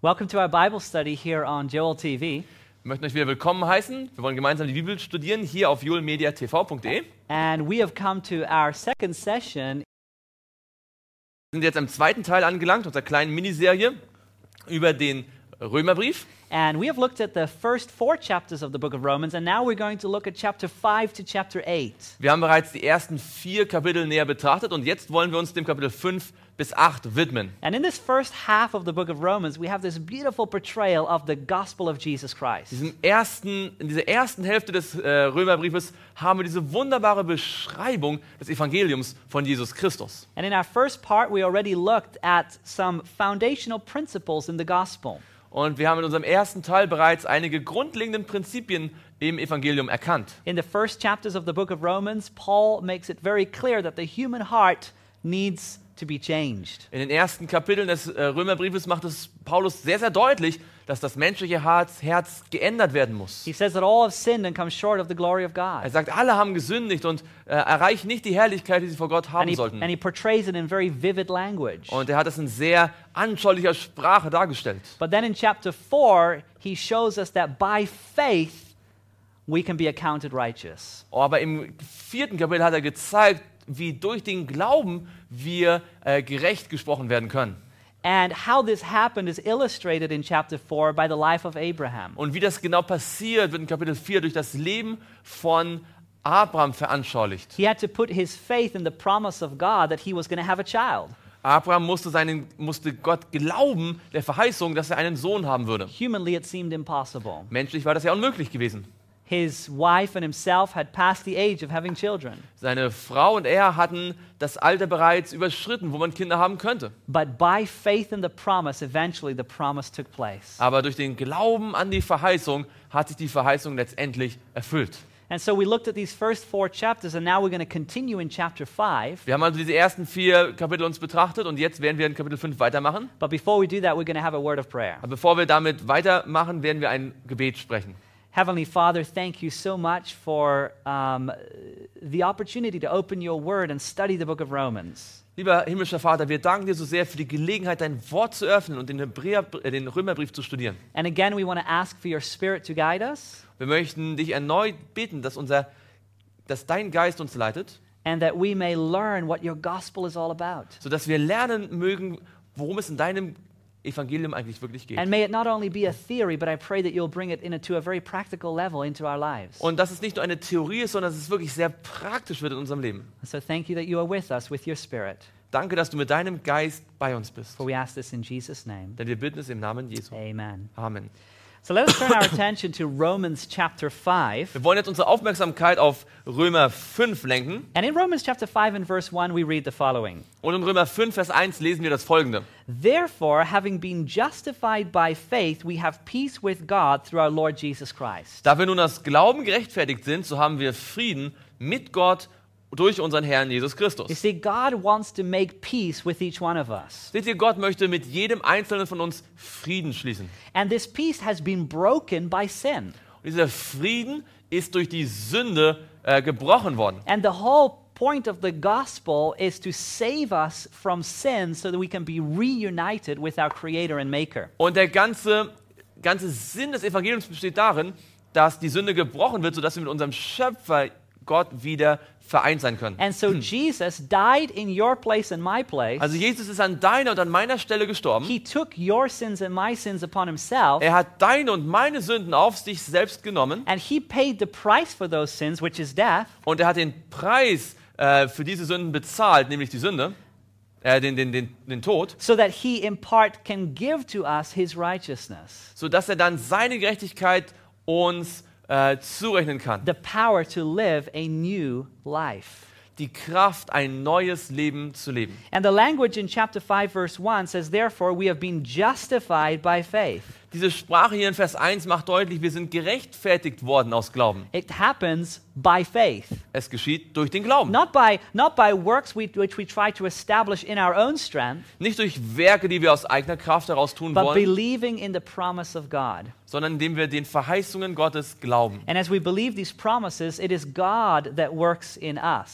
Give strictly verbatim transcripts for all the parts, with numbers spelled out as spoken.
Welcome to our Bible study here on Joel T V. Wir möchten euch wieder willkommen heißen. Wir wollen gemeinsam die Bibel studieren hier auf joel media t v punkt d e. And we have come to our second session. Wir sind jetzt am zweiten Teil angelangt, unserer kleinen Miniserie über den Römerbrief. And we have looked at the first four chapters of the book of Romans, and now we're going to look at chapter five to chapter eight. Wir haben bereits die ersten vier Kapitel näher betrachtet und jetzt wollen wir uns dem Kapitel fünf bis acht widmen. And in this first half of the book of Romans, we have this beautiful portrayal of the gospel of Jesus Christ. Diesem ersten, in dieser ersten Hälfte des äh, Römerbriefes haben wir diese wunderbare Beschreibung des Evangeliums von Jesus Christus. And in our first part, we already looked at some foundational principles in the gospel. Und wir haben in unserem ersten Teil bereits einige grundlegenden Prinzipien im Evangelium erkannt. In the first chapters of the book of Romans, Paul makes it very clear that the human heart needs to be changed. In den ersten Kapiteln des äh, Römerbriefes macht es Paulus sehr, sehr deutlich, dass das menschliche Herz, Herz geändert werden muss. He says that all have sinned and come short of the glory of God. Er sagt, alle haben gesündigt und äh, erreichen nicht die Herrlichkeit, die sie vor Gott And haben he, sollten. and he portrays it in very vivid language. Und er hat es in sehr anschaulicher Sprache dargestellt. But then in chapter four, he shows us that by faith we can be accounted righteous. Aber im vierten Kapitel hat er gezeigt, wie durch den Glauben wir äh, gerecht gesprochen werden können. And how this happened is illustrated in chapter four by the life of Abraham. Und wie das genau passiert, wird in Kapitel vier durch das Leben von Abraham veranschaulicht. He had to put his faith in the promise of God that he was going to have a child. Abraham musste, seinen, musste Gott glauben, der Verheißung, dass er einen Sohn haben würde. Humanly, it seemed impossible. Menschlich war das ja unmöglich gewesen. His wife and himself had passed the age of having children. Seine Frau und er hatten das Alter bereits überschritten, wo man Kinder haben könnte. But by faith in the promise, eventually the promise took place. Aber durch den Glauben an die Verheißung hat sich die Verheißung letztendlich erfüllt. And so we looked at these first four chapters, and now we're going to continue in chapter five. Wir haben also diese ersten vier Kapitel uns betrachtet und jetzt werden wir in Kapitel fünf weitermachen. But before we do that, we're going to have a word of prayer. Aber bevor wir damit weitermachen, werden wir ein Gebet sprechen. Heavenly Father, thank you so much for um, the opportunity to open your word and study the book of Romans. Lieber himmlischer Vater, wir danken dir so sehr für die Gelegenheit, dein Wort zu öffnen und den, Hebräer, äh, den Römerbrief zu studieren. And again, we want to ask for your spirit to guide us, Wir möchten dich erneut bitten, dass, unser, dass dein Geist uns leitet, and that we may learn what your gospel is all about. sodass wir lernen mögen, worum es in deinem Evangelium eigentlich wirklich geht. And may it not only be a theory, but I pray that you'll bring it into a very practical level into our lives. Und dass es nicht nur eine Theorie ist, sondern dass es wirklich sehr praktisch wird in unserem Leben. And so thank you that you are with us with your spirit. Danke, dass du mit deinem Geist bei uns bist. For we ask this in Jesus' name. Denn wir bitten es im Namen Jesu. Amen. Amen. So let us turn our attention to Romans chapter five. Wir wollen jetzt unsere Aufmerksamkeit auf Römer fünf lenken. And in Romans chapter five and verse one, we read the following. Und in Römer fünf, Vers eins lesen wir das Folgende. Therefore, having been justified by faith, we have peace with God through our Lord Jesus Christ. Da wir nun aus Glauben gerechtfertigt sind, so haben wir Frieden mit Gott durch unseren Herrn Jesus You Christus. see, God wants to make peace with each one of us. Seht ihr, Gott möchte mit jedem Einzelnen von uns Frieden schließen. And this peace has been broken by sin. Und dieser Frieden ist durch die Sünde äh, gebrochen worden. And the whole point of the gospel is to save us from sin so that we can be reunited with our Creator and Maker. Und der ganze, ganze Sinn des Evangeliums besteht darin, dass die Sünde gebrochen wird, sodass wir mit unserem Schöpfer Gott wieder vereint sein können. And so Jesus died in your place and my place. Also Jesus ist an deiner und an meiner Stelle gestorben. He took your sins and my sins upon himself. Er hat deine und meine Sünden auf sich selbst genommen And he paid the price for those sins, which is death. und er hat den Preis äh, für diese Sünden bezahlt, nämlich die Sünde, äh, den, den, den, den Tod, So that he in part can give to us his righteousness, sodass er dann seine Gerechtigkeit uns äh, zurechnen kann. the power to live a new life. Die Kraft, ein neues Leben zu leben. And the language in chapter five, verse one says, therefore we have been justified by faith. Diese Sprache hier in Vers eins macht deutlich, wir sind gerechtfertigt worden aus Glauben. It happens by faith. Es geschieht durch den Glauben. Not by, not by works we, which we try to establish in our own strength, Nicht durch Werke, die wir aus eigener Kraft heraus tun but wollen, believing in the promise of God. sondern indem wir den Verheißungen Gottes glauben. And as we believe these promises, it is God that works in us.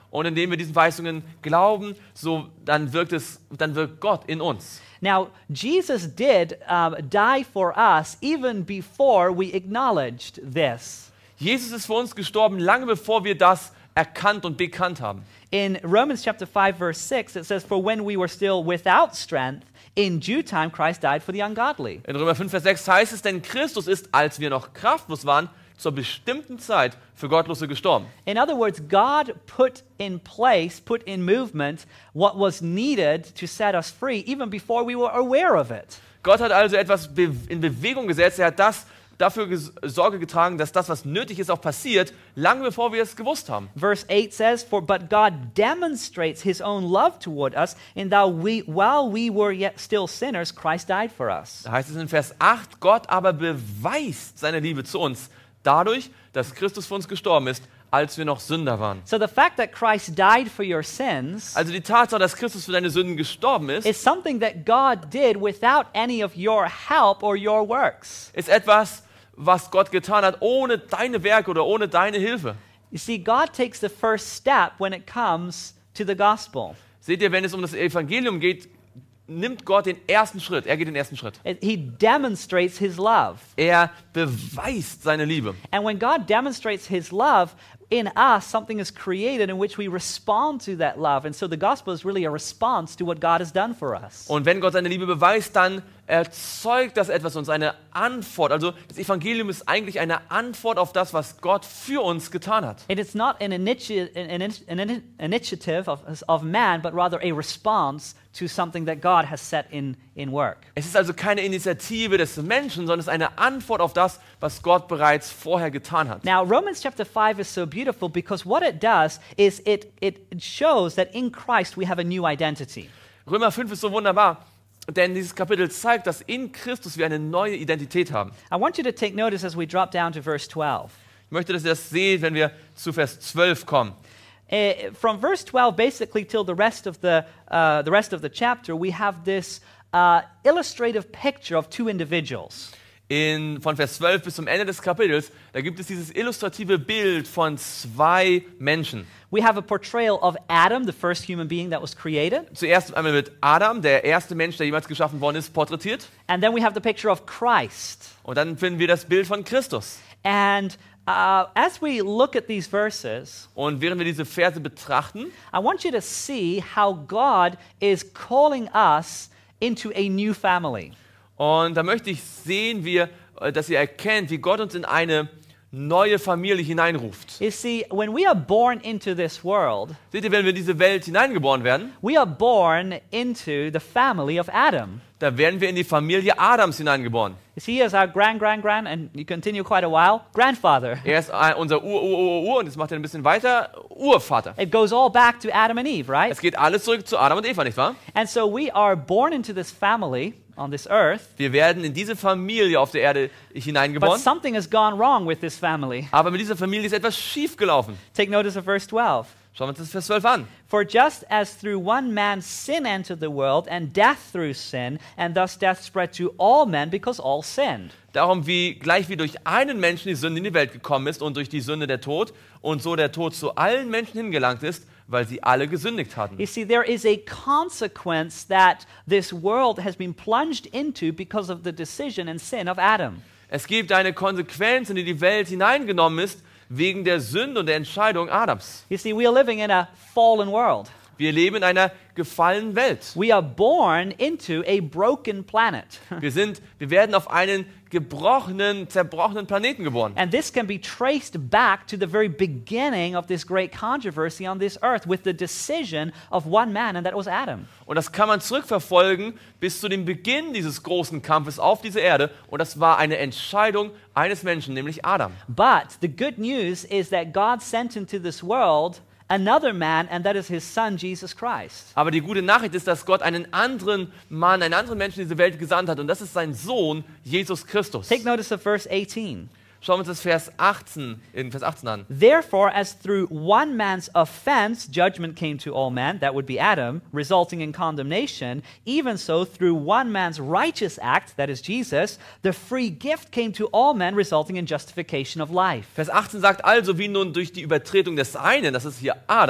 Und indem wir diesen Verheißungen glauben, so dann wirkt es, dann wirkt Gott in uns. Now, Jesus did um, die for us even before we acknowledged this. Jesus ist für uns gestorben, lange bevor wir das erkannt und bekannt haben. In Romans chapter five, verse six, it says, "For when we were still without strength, in due time Christ died for the ungodly." In Römer fünf, Vers sechs heißt es, denn Christus ist, als wir noch kraftlos waren, zur bestimmten Zeit für Gottlose gestorben. In other words, God put in place, put in movement what was needed to set us free even before we were aware of it. Gott hat also etwas be- in Bewegung gesetzt. Er hat das dafür ges- Sorge getragen, dass das, was nötig ist, auch passiert, lange bevor wir es gewusst haben. Verse eight says, "For but God demonstrates his own love toward us, in that we, while we were yet still sinners, Christ died for us." Da heißt es in Vers acht, Gott aber beweist seine Liebe zu uns dadurch, dass Christus für uns gestorben ist, als wir noch Sünder waren. So the fact that Christ died for your sins Also die Tatsache, dass Christus für deine Sünden gestorben ist, is something that God did without any of your help or your works. ist etwas, was Gott getan hat, ohne deine Werke oder ohne deine Hilfe. You see, God takes the first step when it comes to the gospel. Seht ihr, wenn es um das Evangelium geht, nimmt Gott den ersten Schritt. Er geht den ersten Schritt. It- He demonstrates his love. Er beweist seine Liebe. And when God demonstrates his love, in us something is created in which we respond to that love. And so the gospel is really a response to what God has done for us. Und wenn Gott seine Liebe beweist, dann erzeugt das etwas uns, eine Antwort. Also das Evangelium ist eigentlich eine Antwort auf das, was Gott für uns getan hat. And it's not an, initi- an, an, an initiative of, of man, but rather a response to something that God has set in, in work. Es ist also keine Initiative des Menschen, sondern es ist eine Antwort auf das, was Gott bereits vorher getan hat. Now, Romans chapter five is so beautiful because what it does is it, it shows that in Christ we have a new identity. Römer fünf ist so wunderbar, denn dieses Kapitel zeigt, dass in Christus wir eine neue Identität haben. I want you to take notice as we drop down to verse twelve. Ich möchte, dass ihr das seht, wenn wir zu Vers zwölf kommen. Uh, from verse twelve basically till the rest of the, uh, the rest of the chapter, we have this uh, illustrative picture of two individuals. In, von Vers zwölf bis zum Ende des Kapitels, da gibt es dieses illustrative Bild von zwei Menschen. We have a portrayal of Adam, the first human being that was created. Zuerst einmal wird Adam, der erste Mensch, der jemals geschaffen worden ist, porträtiert. And then we have the picture of Christ. Und dann finden wir das Bild von Christus. And uh, as we look at these verses, Und während wir diese Verse betrachten, I want you to see how God is calling us into a new family. und da möchte ich sehen, wie, äh, dass ihr erkennt, wie Gott uns in eine neue Familie hineinruft. You see, when we are born into this world, Seht ihr, wenn wir in diese Welt hineingeboren werden, we are born into the family of Adam. da werden wir in die Familie Adams hineingeboren. You see, he is our grand, grand, grand, and you continue quite a while, grandfather. Er ist ein- unser Ur, Ur, Ur, Ur, und jetzt macht er ein bisschen weiter, Urvater. It goes all back to Adam and Eve, right? Es geht alles zurück zu Adam und Eva, nicht wahr? And so we are born into this family on this earth, Wir werden in diese Familie auf der Erde but hineingeboren, something has gone wrong with this family. aber mit dieser Familie ist etwas schiefgelaufen. Take notice of verse twelve. Schauen wir uns das Vers zwölf an. For just as through one man sin entered the world, and death through sin, and thus death spread to all men because all sinned. Darum, wie gleich wie durch einen Menschen die Sünde in die Welt gekommen ist und durch die Sünde der Tod und so der Tod zu allen Menschen hingelangt ist, weil sie alle gesündigt hatten. You see, there is a consequence that this world has been plunged into because of the decision and sin of Adam. Es gibt eine Konsequenz, in die die Welt hineingenommen ist, wegen der Sünde und der Entscheidung Adams. You see, we are living in a fallen world. Wir leben in einer gefallenen Welt. We are born into a broken planet. Wir sind, wir werden auf einen gebrochenen, zerbrochenen Planeten geboren. And this can be traced back to the very beginning of this great controversy on this earth with the decision of one man, and that was Adam. Und das kann man zurückverfolgen bis zu dem Beginn dieses großen Kampfes auf dieser Erde. Und das war eine Entscheidung eines Menschen, nämlich Adam. But the good news is that God sent into this world another man, and that is his son, Jesus Christ. Aber die gute Nachricht ist, dass Gott einen anderen Mann, einen anderen Menschen in diese Welt gesandt hat. Und das ist sein Sohn, Jesus Christus. Take notice of verse eighteen. Schauen wir uns das Vers achtzehn, in Vers achtzehn an. Therefore, as through one man's offense judgment came to all men, that would be Adam, resulting in condemnation, even so through one man's righteous act, that is Jesus, the free gift came to all men, resulting in justification of life. Vers achtzehn sagt also, wie nun durch die Übertretung des einen, das ist hier Adam,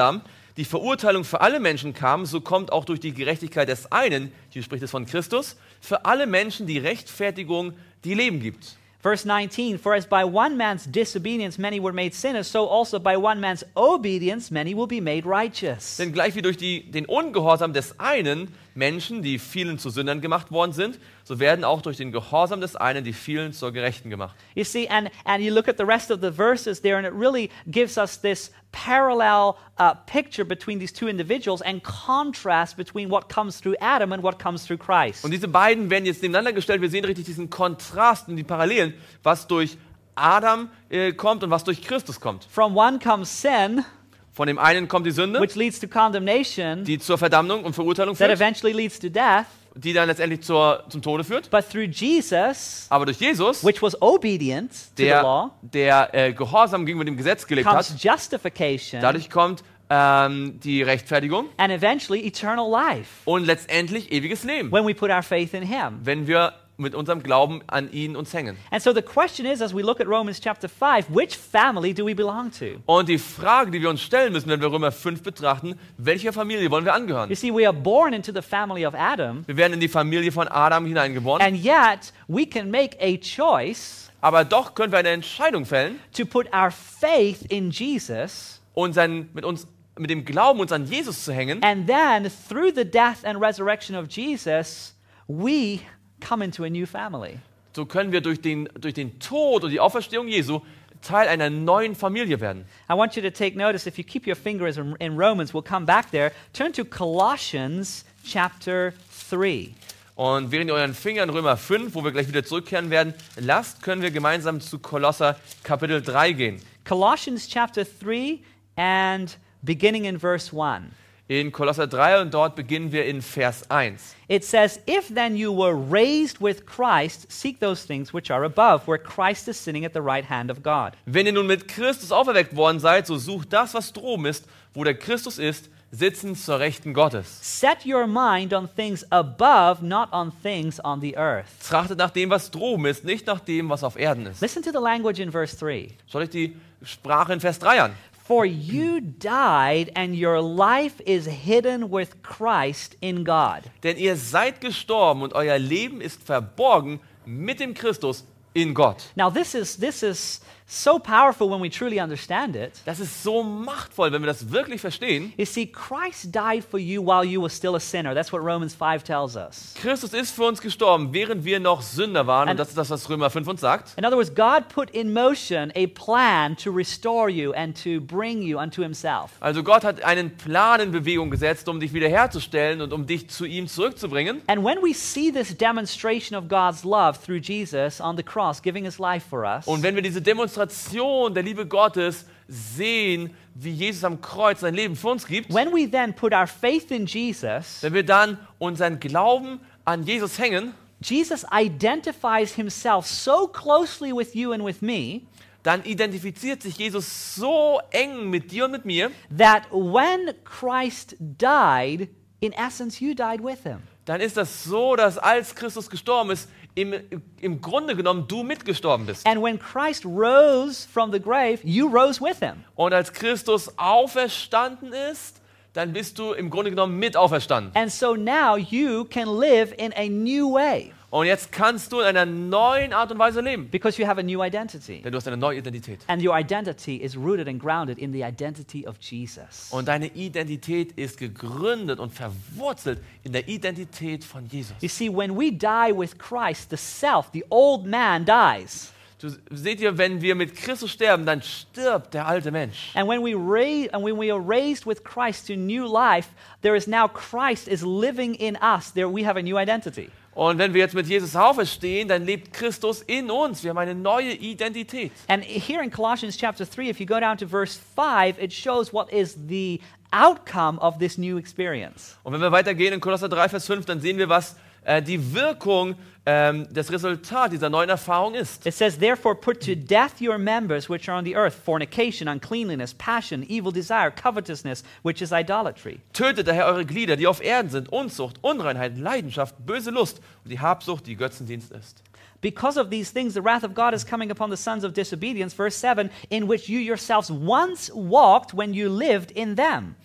die Verurteilung für alle Menschen kam, so kommt auch durch die Gerechtigkeit des einen, hier spricht es von Christus, für alle Menschen die Rechtfertigung, die Leben gibt. Verse nineteen, for as by one man's disobedience many were made sinners, so also by one man's obedience many will be made righteous. Denn gleich wie durch die, den Ungehorsam des einen Menschen, die vielen zu Sündern gemacht worden sind, so werden auch durch den Gehorsam des einen die vielen zur Gerechten gemacht. You see, and, and you look at the rest of the verses there, and it really gives us this parallel uh, picture between these two individuals and contrast between what comes through Adam and what comes through Christ. Und diese beiden werden jetzt nebeneinander gestellt. Wir sehen richtig diesen Kontrast und die Parallelen, was durch Adam äh, kommt und was durch Christus kommt. From one comes sin, Von dem einen kommt die Sünde, which leads to condemnation, die zur Verdammung und Verurteilung that führt, eventually leads to death. die dann letztendlich zur, zum Tode führt. But through Jesus, Aber durch Jesus, which was obedient to the law, der, der äh, Gehorsam gegenüber dem Gesetz gelebt comes hat, justification dadurch kommt ähm, die Rechtfertigung and eventually eternal life und letztendlich ewiges Leben, when we put our faith in Him. wenn wir mit unserem Glauben an ihn uns hängen. And so the question is, as we look at Romans chapter five, which family do we belong to? Und die Frage, die wir uns stellen müssen, wenn wir Römer fünf betrachten, welcher Familie wollen wir angehören? You see, we are born into the family of Adam, Wir werden in die Familie von Adam hineingeboren, and yet we can make a choice aber doch können wir eine Entscheidung fällen to put our faith in Jesus, und sein, mit, uns, mit dem Glauben uns an Jesus zu hängen. and then through the death and resurrection of Jesus, we come into a new family. So können wir durch den, durch den Tod und die Auferstehung Jesu Teil einer neuen Familie werden. I want you to take notice, if you keep your fingers in, in Romans, we'll come back there. Turn to Colossians chapter three. Und während ihr euren Finger in Römer fünf, wo wir gleich wieder zurückkehren werden, lasst, können wir gemeinsam zu Kolosser Kapitel drei gehen. Colossians chapter three and beginning in verse one. In Kolosser drei und dort beginnen wir in Vers eins. It says, if then you were raised with Christ, seek those things which are above, where Christ is sitting at the right hand of God. Wenn ihr nun mit Christus auferweckt worden seid, so sucht das, was droben ist, wo der Christus ist, sitzend zur Rechten Gottes. Set your mind on things above, not on things on the earth. Trachtet nach dem, was droben ist, nicht nach dem, was auf Erden ist. Listen to the language in verse three. Schaut euch die Sprache in Vers drei an. For you died, and your life is hidden with Christ in God. Denn ihr seid gestorben und euer Leben ist verborgen mit dem Christus in Gott. Now this is this is so powerful when we truly understand it. Das ist so machtvoll, wenn wir das wirklich verstehen. You see, Christ died for you while you were still a sinner. That's what Romans five tells us. Christus ist für uns gestorben, während wir noch Sünder waren. And- Und das ist das, was Römer fünf uns sagt. In other words, God put in motion a plan to restore you and to bring you unto himself. Also Gott hat einen Plan in Bewegung gesetzt, um dich wiederherzustellen und um dich zu ihm zurückzubringen. And when we see this demonstration of God's love through Jesus on the cross, giving his life for us, Und wenn wir diese Demonstration der Liebe Gottes sehen, wie Jesus am Kreuz sein Leben für uns gibt, when we then put our faith in Jesus, wenn wir dann unseren Glauben an Jesus hängen, Jesus identifies himself so closely with you and with me dann identifiziert sich Jesus so eng mit dir und mit mir, that when Christ died, in essence, you died with him. dann ist das so, dass als Christus gestorben ist, im, im Grunde genommen du mitgestorben bist. And when Christ rose from the grave, you rose with him. Und als Christus auferstanden ist, dann bist du im Grunde genommen mit auferstanden. And so now you can live in a new way Und jetzt kannst du in einer neuen Art und Weise leben, because you have a new identity. denn du hast eine neue Identität. And your identity is rooted and grounded in the identity of Jesus. Und deine Identität ist gegründet und verwurzelt in der Identität von Jesus. You see, when we die with Christ, the self, the old man dies. Du, seht ihr, wenn wir mit Christus sterben, dann stirbt der alte Mensch. And when we ra- and when we are raised with Christ to new life, there is now Christ is living in us. There we have a new identity. Und wenn wir jetzt mit Jesus auferstehen, dann lebt Christus in uns. Wir haben eine neue Identität. And here in Colossians chapter three, if you go down to verse five, it shows what is the outcome of this new experience. Und wenn wir weitergehen in Kolosser drei, Vers fünf, dann sehen wir, was äh, die Wirkung, ähm, das Resultat dieser neuen Erfahrung ist. It says, therefore put to death your members which are on the earth, fornication, uncleanliness, passion, evil desire, covetousness, which is idolatry. Tötet daher eure Glieder, die auf Erden sind, Unzucht, Unreinheit, Leidenschaft, böse Lust und die Habsucht, die Götzendienst ist. Because of these things, the wrath of God is coming upon the sons of disobedience, verse seven, in which you yourselves once walked when you lived in them.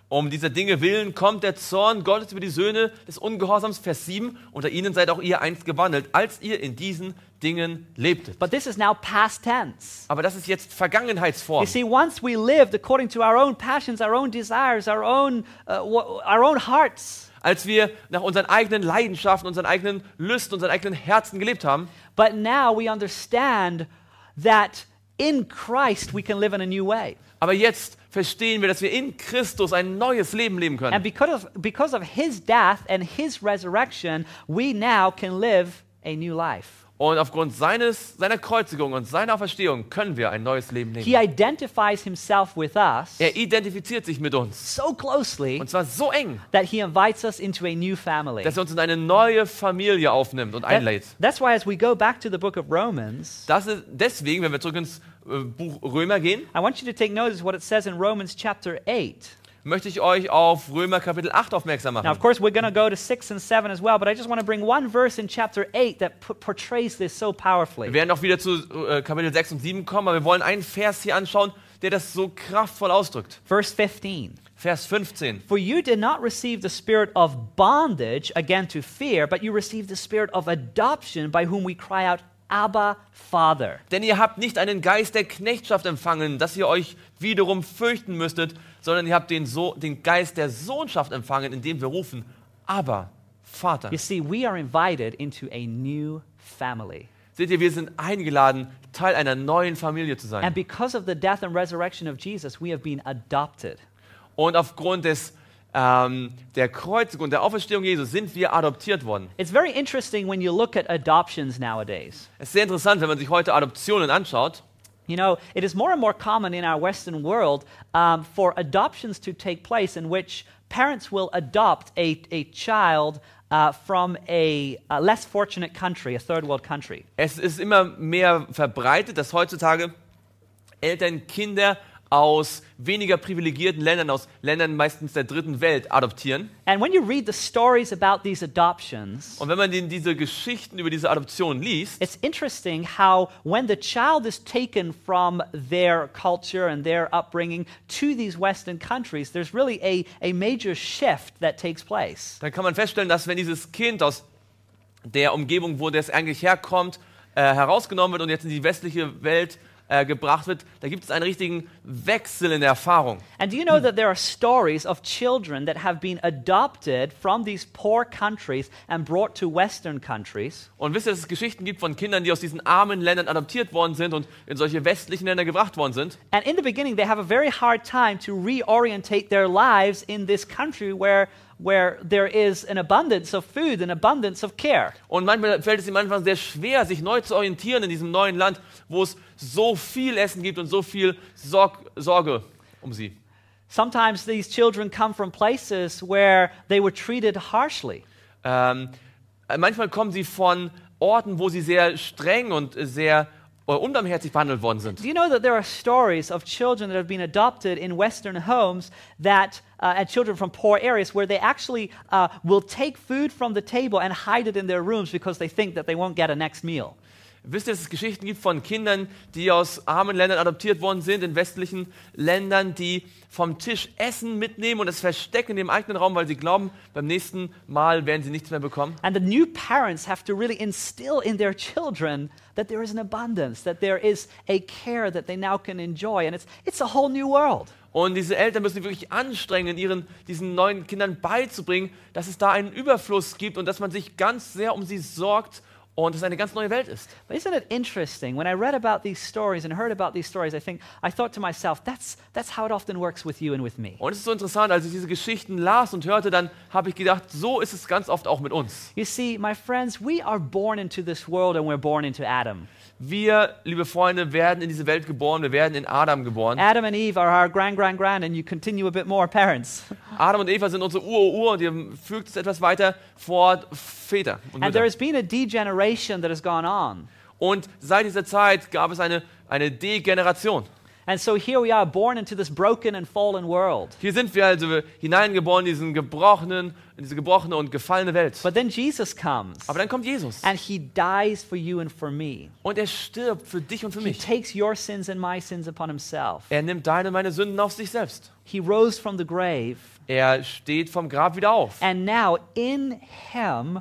Um dieser Dinge willen kommt der Zorn Gottes über die Söhne des Ungehorsams, Vers sieben. Unter ihnen seid auch ihr einst gewandelt, als ihr in diesen Dingen lebtet. But this is now past tense. Aber das ist jetzt Vergangenheitsform. You see, once we lived according to our own passions, our own desires, our own, uh, wh- our own hearts. Als wir nach unseren eigenen Leidenschaften, unseren eigenen Lüsten, unseren eigenen Herzen gelebt haben. But now we understand that in Christ we can live in a new way. Aber jetzt verstehen wir, dass wir in Christus ein neues Leben leben können. And because of, because of his death and his resurrection, we now can live a new life. Und aufgrund seines, seiner Kreuzigung und seiner Auferstehung können wir ein neues Leben He leben. identifies himself with us Er identifiziert sich mit uns. so closely Und zwar so eng, that he invites us into a new family. dass er uns in eine neue Familie aufnimmt und That- einlädt. that's why as we go back to the book of Romans, Das ist deswegen, wenn wir zurück ins äh, Buch Römer gehen, I want you to take notice what it says in Romans chapter eight. möchte ich euch auf Römer Kapitel acht aufmerksam Now, of machen. course, we're going to go to six and seven as well, but I just want to bring one verse in chapter eight that p- portrays this so powerfully. Wir werden auch wieder zu äh, Kapitel sechs und sieben kommen, aber wir wollen einen Vers hier anschauen, der das so kraftvoll ausdrückt. Verse fifteen. Vers fünfzehn. For you did not receive the spirit of bondage again to fear, but you received the spirit of adoption by whom we cry out, Abba, Father. Denn ihr habt nicht einen Geist der Knechtschaft empfangen, dass ihr euch wiederum fürchten müsstet, sondern ihr habt den, so den Geist der Sohnschaft empfangen, indem wir rufen, aber Vater. You see, we are invited into a new family. Seht ihr, wir sind eingeladen, Teil einer neuen Familie zu sein. And because of the death and resurrection of Jesus, we have been adopted. Und aufgrund des, ähm, der Kreuzigung und der Auferstehung Jesus sind wir adoptiert worden. It's very interesting when you look at adoptions nowadays. Es ist sehr interessant, wenn man sich heute Adoptionen anschaut. You know, it is more and more common in our Western world um, for adoptions to take place in which parents will adopt a, a child uh, from a, a less fortunate country, a third world country. Es ist immer mehr verbreitet, dass heutzutage Eltern Kinder aus weniger privilegierten Ländern, aus Ländern meistens der dritten Welt adoptieren. And when you read the stories about these adoptions, Und wenn man den, diese Geschichten über diese Adoption liest, it's interesting how when the child is taken from their culture and their upbringing to these Western countries, there's really a, a major shift that takes place. dann kann man feststellen, dass wenn dieses Kind aus der Umgebung, wo das eigentlich herkommt, äh, herausgenommen wird und jetzt in die westliche Welt äh, gebracht wird, da gibt es einen richtigen Wechsel in der Erfahrung. And do you know that there are stories of children that have been adopted from these poor countries and brought to Western countries? Und wisst ihr, dass es Geschichten gibt von Kindern, die aus diesen armen Ländern adoptiert worden sind und in solche westlichen Länder gebracht worden sind? And in the beginning, they have a very hard time to reorientate their lives in this country where, where there is an abundance of food, an abundance of care. Und manchmal fällt es ihnen manchmal sehr schwer, sich neu zu orientieren in diesem neuen Land, wo es so viel Essen gibt und so viel Sorg Sorge um sie. Sometimes these children come from places where they were treated harshly. Ähm, manchmal kommen sie von Orten, wo sie sehr streng und sehr äh, unbarmherzig behandelt worden sind. Do you know that there are stories of children that have been adopted in Western homes that, uh, and children from poor areas where they actually uh, will take food from the table and hide it in their rooms because they think that they won't get a next meal? Wisst ihr, dass es Geschichten gibt von Kindern, die aus armen Ländern adoptiert worden sind, in westlichen Ländern, die vom Tisch Essen mitnehmen und es verstecken in dem eigenen Raum, weil sie glauben, beim nächsten Mal werden sie nichts mehr bekommen? And the new parents have to really instill in their children that there is an abundance, that there is a care that they now can enjoy, and it's, it's a whole new world. Und diese Eltern müssen sich wirklich anstrengen, ihren, diesen neuen Kindern beizubringen, dass es da einen Überfluss gibt und dass man sich ganz sehr um sie sorgt und es eine ganz neue Welt ist. But isn't it interesting? When I read about these stories and heard about these stories, I think I thought to myself, that's that's how it often works with you and with me. Und es ist so interessant, als ich diese Geschichten las und hörte, dann habe ich gedacht, so ist es ganz oft auch mit uns. You see, my friends, we are born into this world and we're born into Adam. Wir, liebe Freunde, werden in diese Welt geboren, wir werden in Adam geboren. Adam and Eve are our grand, grand, grand, and you continue a bit more, parents. Adam und Eva sind unsere Ur-Ur und ihr fügt es etwas weiter fort, Väter und And there Mütter. has been a degeneration that has gone on. Und seit dieser Zeit gab es eine, eine Degeneration. And so here we are, born into this broken and fallen world. Hier sind wir also hineingeboren in diesen gebrochenen, in diese gebrochene und gefallene Welt. But then Jesus comes Aber dann kommt Jesus and he dies for you and for me. und er stirbt für dich und für He mich. takes your sins and my sins upon himself. Er nimmt deine und meine Sünden auf sich selbst. He rose from the grave, Er steht vom Grab wieder auf. and now in him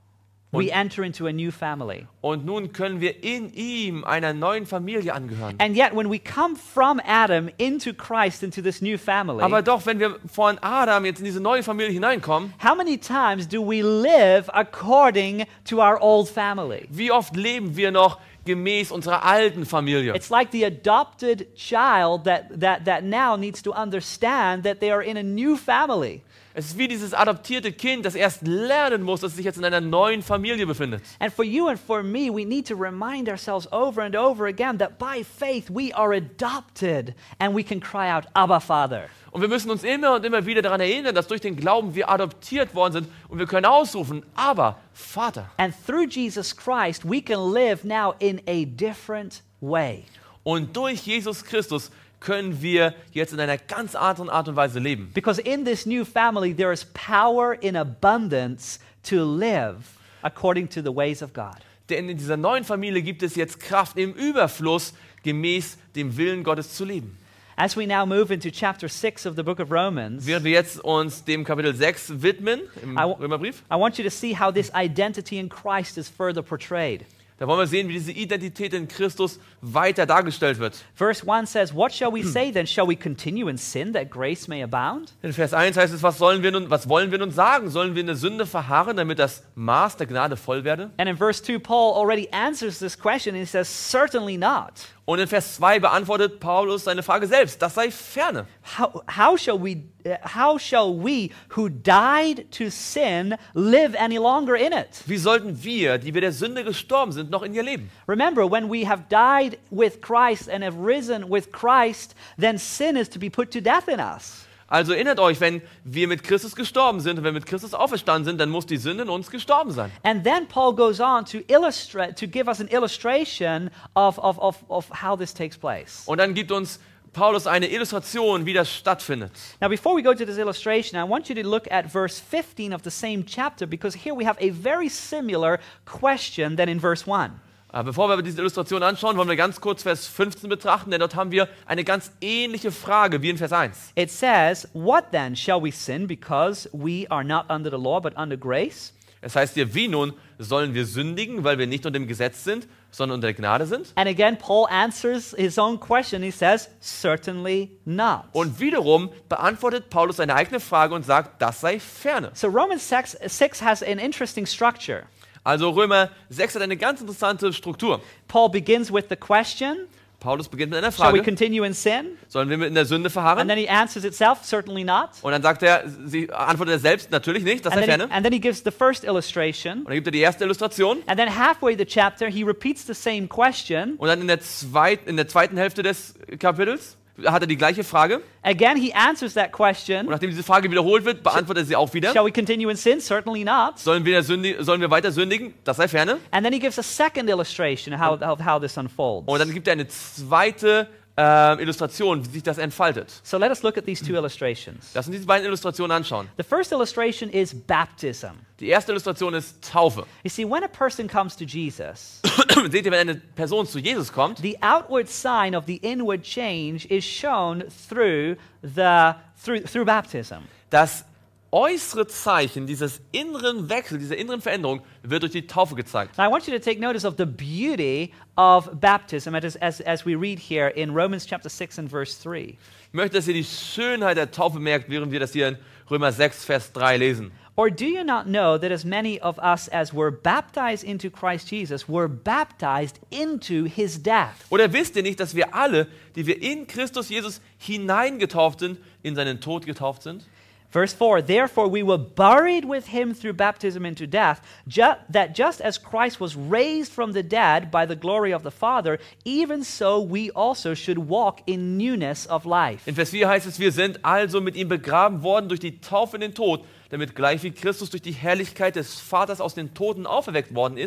we enter into a new family. Und nun können wir in ihm einer neuen Familie angehören. And yet when we come from Adam into Christ, into this new family, Aber doch, wenn wir von Adam jetzt in diese neue Familie hineinkommen, how many times do we live according to our old family? wie oft leben wir noch gemäß unserer alten Familie? It's like the adopted child that, that, that now needs to understand that they are in a new family. Es ist wie dieses adoptierte Kind, das erst lernen muss, dass es sich jetzt in einer neuen Familie befindet. And for you and for me, we need to remind ourselves over and over again that by faith we are adopted and we can cry out, Abba, Father. Und wir müssen uns immer und immer wieder daran erinnern, dass durch den Glauben wir adoptiert worden sind und wir können ausrufen, aber Vater. And through Jesus Christ, we can live now in a different way. Und durch Jesus Christus können wir jetzt in einer ganz anderen Art und Weise leben. Because in this new family, there is power in abundance to live according to the ways of God. Denn in dieser neuen Familie gibt es jetzt Kraft im Überfluss, gemäß dem Willen Gottes zu leben. As we now move into chapter six of the book of Romans, Während wir jetzt uns dem Kapitel sechs widmen, im I w- Römerbrief, I want you to see how this identity in Christ is further portrayed. da wollen wir sehen, wie diese Identität in Christus weiter dargestellt wird. Verse one says, "What shall we say then? Shall we continue in sin that grace may abound?" In Vers eins heißt es, was, sollen wir nun, was wollen wir nun sagen? Sollen wir in der Sünde verharren, damit das Maß der Gnade voll werde? And in verse two, Paul already answers this question and he says, "Certainly not. Und in Vers zwei beantwortet Paulus seine Frage selbst, das sei ferne. How, how shall we uh, how shall we who died to sin live any longer in it?" Wie sollten wir, die wir der Sünde gestorben sind, noch in ihr leben? Remember, when we have died with Christ and have risen with Christ, then sin is to be put to death in us. Also erinnert euch, wenn wir mit Christus gestorben sind und wenn wir mit Christus auferstanden sind, dann muss die Sünde in uns gestorben sein. And then Paul goes on to illustrate, to give us an illustration of, of, of, of how this takes place. Und dann gibt uns Paulus eine Illustration, wie das stattfindet. Now, before we go to this illustration, I want you to look at verse fifteen of the same chapter, because here we have a very similar question than in verse one. Aber bevor wir diese Illustration anschauen, wollen wir ganz kurz Vers fünfzehn betrachten, denn dort haben wir eine ganz ähnliche Frage wie in Vers eins. It says, "What then? Shall we sin because we are not under the law but under grace?" Es heißt hier, wie nun sollen wir sündigen, weil wir nicht unter dem Gesetz sind, sondern unter der Gnade sind? And again, Paul answers his own question. He says, "Certainly not." Und wiederum beantwortet Paulus seine eigene Frage und sagt, das sei ferne. So Romans six, six has an interesting structure. Also Römer sechs hat eine ganz interessante Struktur. Paul begins with the question, Paulus beginnt mit einer shall we Frage, continue in sin? sollen wir in der Sünde And verharren? then he answers itself, certainly not. Und dann sagt er, sie antwortet er selbst, natürlich nicht, das And sei then, ferne. he, and then he gives the first illustration. Und dann gibt er die erste Illustration. And then halfway the chapter, he repeats the same question. Und dann in der, zweit, in der zweiten Hälfte des Kapitels hat er die gleiche Frage. Again, he answers that Und question. nachdem diese Frage wiederholt wird, beantwortet er sie auch wieder. Shall we continue in sin? Certainly not. Sollen wir, sündig, sollen wir weiter sündigen? Das sei ferne. And then he gives a second illustration of how, of how this unfolds. Und dann gibt er eine zweite äh, Illustration, wie sich das entfaltet. So let us look at these two illustrations. Lass uns diese beiden Illustrationen anschauen. The first illustration is baptism. Die erste Illustration ist Taufe. You see, when a person comes to Jesus, Seht ihr, wenn eine Person zu Jesus kommt, the outward sign of the inward change is shown through the through through baptism. das äußere Zeichen dieses inneren Wechsels, dieser inneren Veränderung wird durch die Taufe gezeigt. Now I want you to take notice of the beauty of baptism as, as, as we read here in Romans chapter six and verse three. Ich möchte, dass ihr die Schönheit der Taufe merkt, während wir das hier in Römer sechs, Vers drei lesen. Or do you not know that as many of us as were baptized into Christ Jesus were baptized into his death? Oder wisst ihr nicht, dass wir alle, die wir in Christus Jesus hineingetauft sind, in seinen Tod getauft sind? Verse four, therefore we were buried with him through baptism into death, ju- that just as Christ was raised from the dead by the glory of the Father, even so we also should walk in newness of life. In Vers vier heißt es, wir sind also mit ihm begraben worden durch die Taufe in den Tod, damit gleich wie Christus durch die Herrlichkeit des Vaters aus den Toten auferweckt worden ist,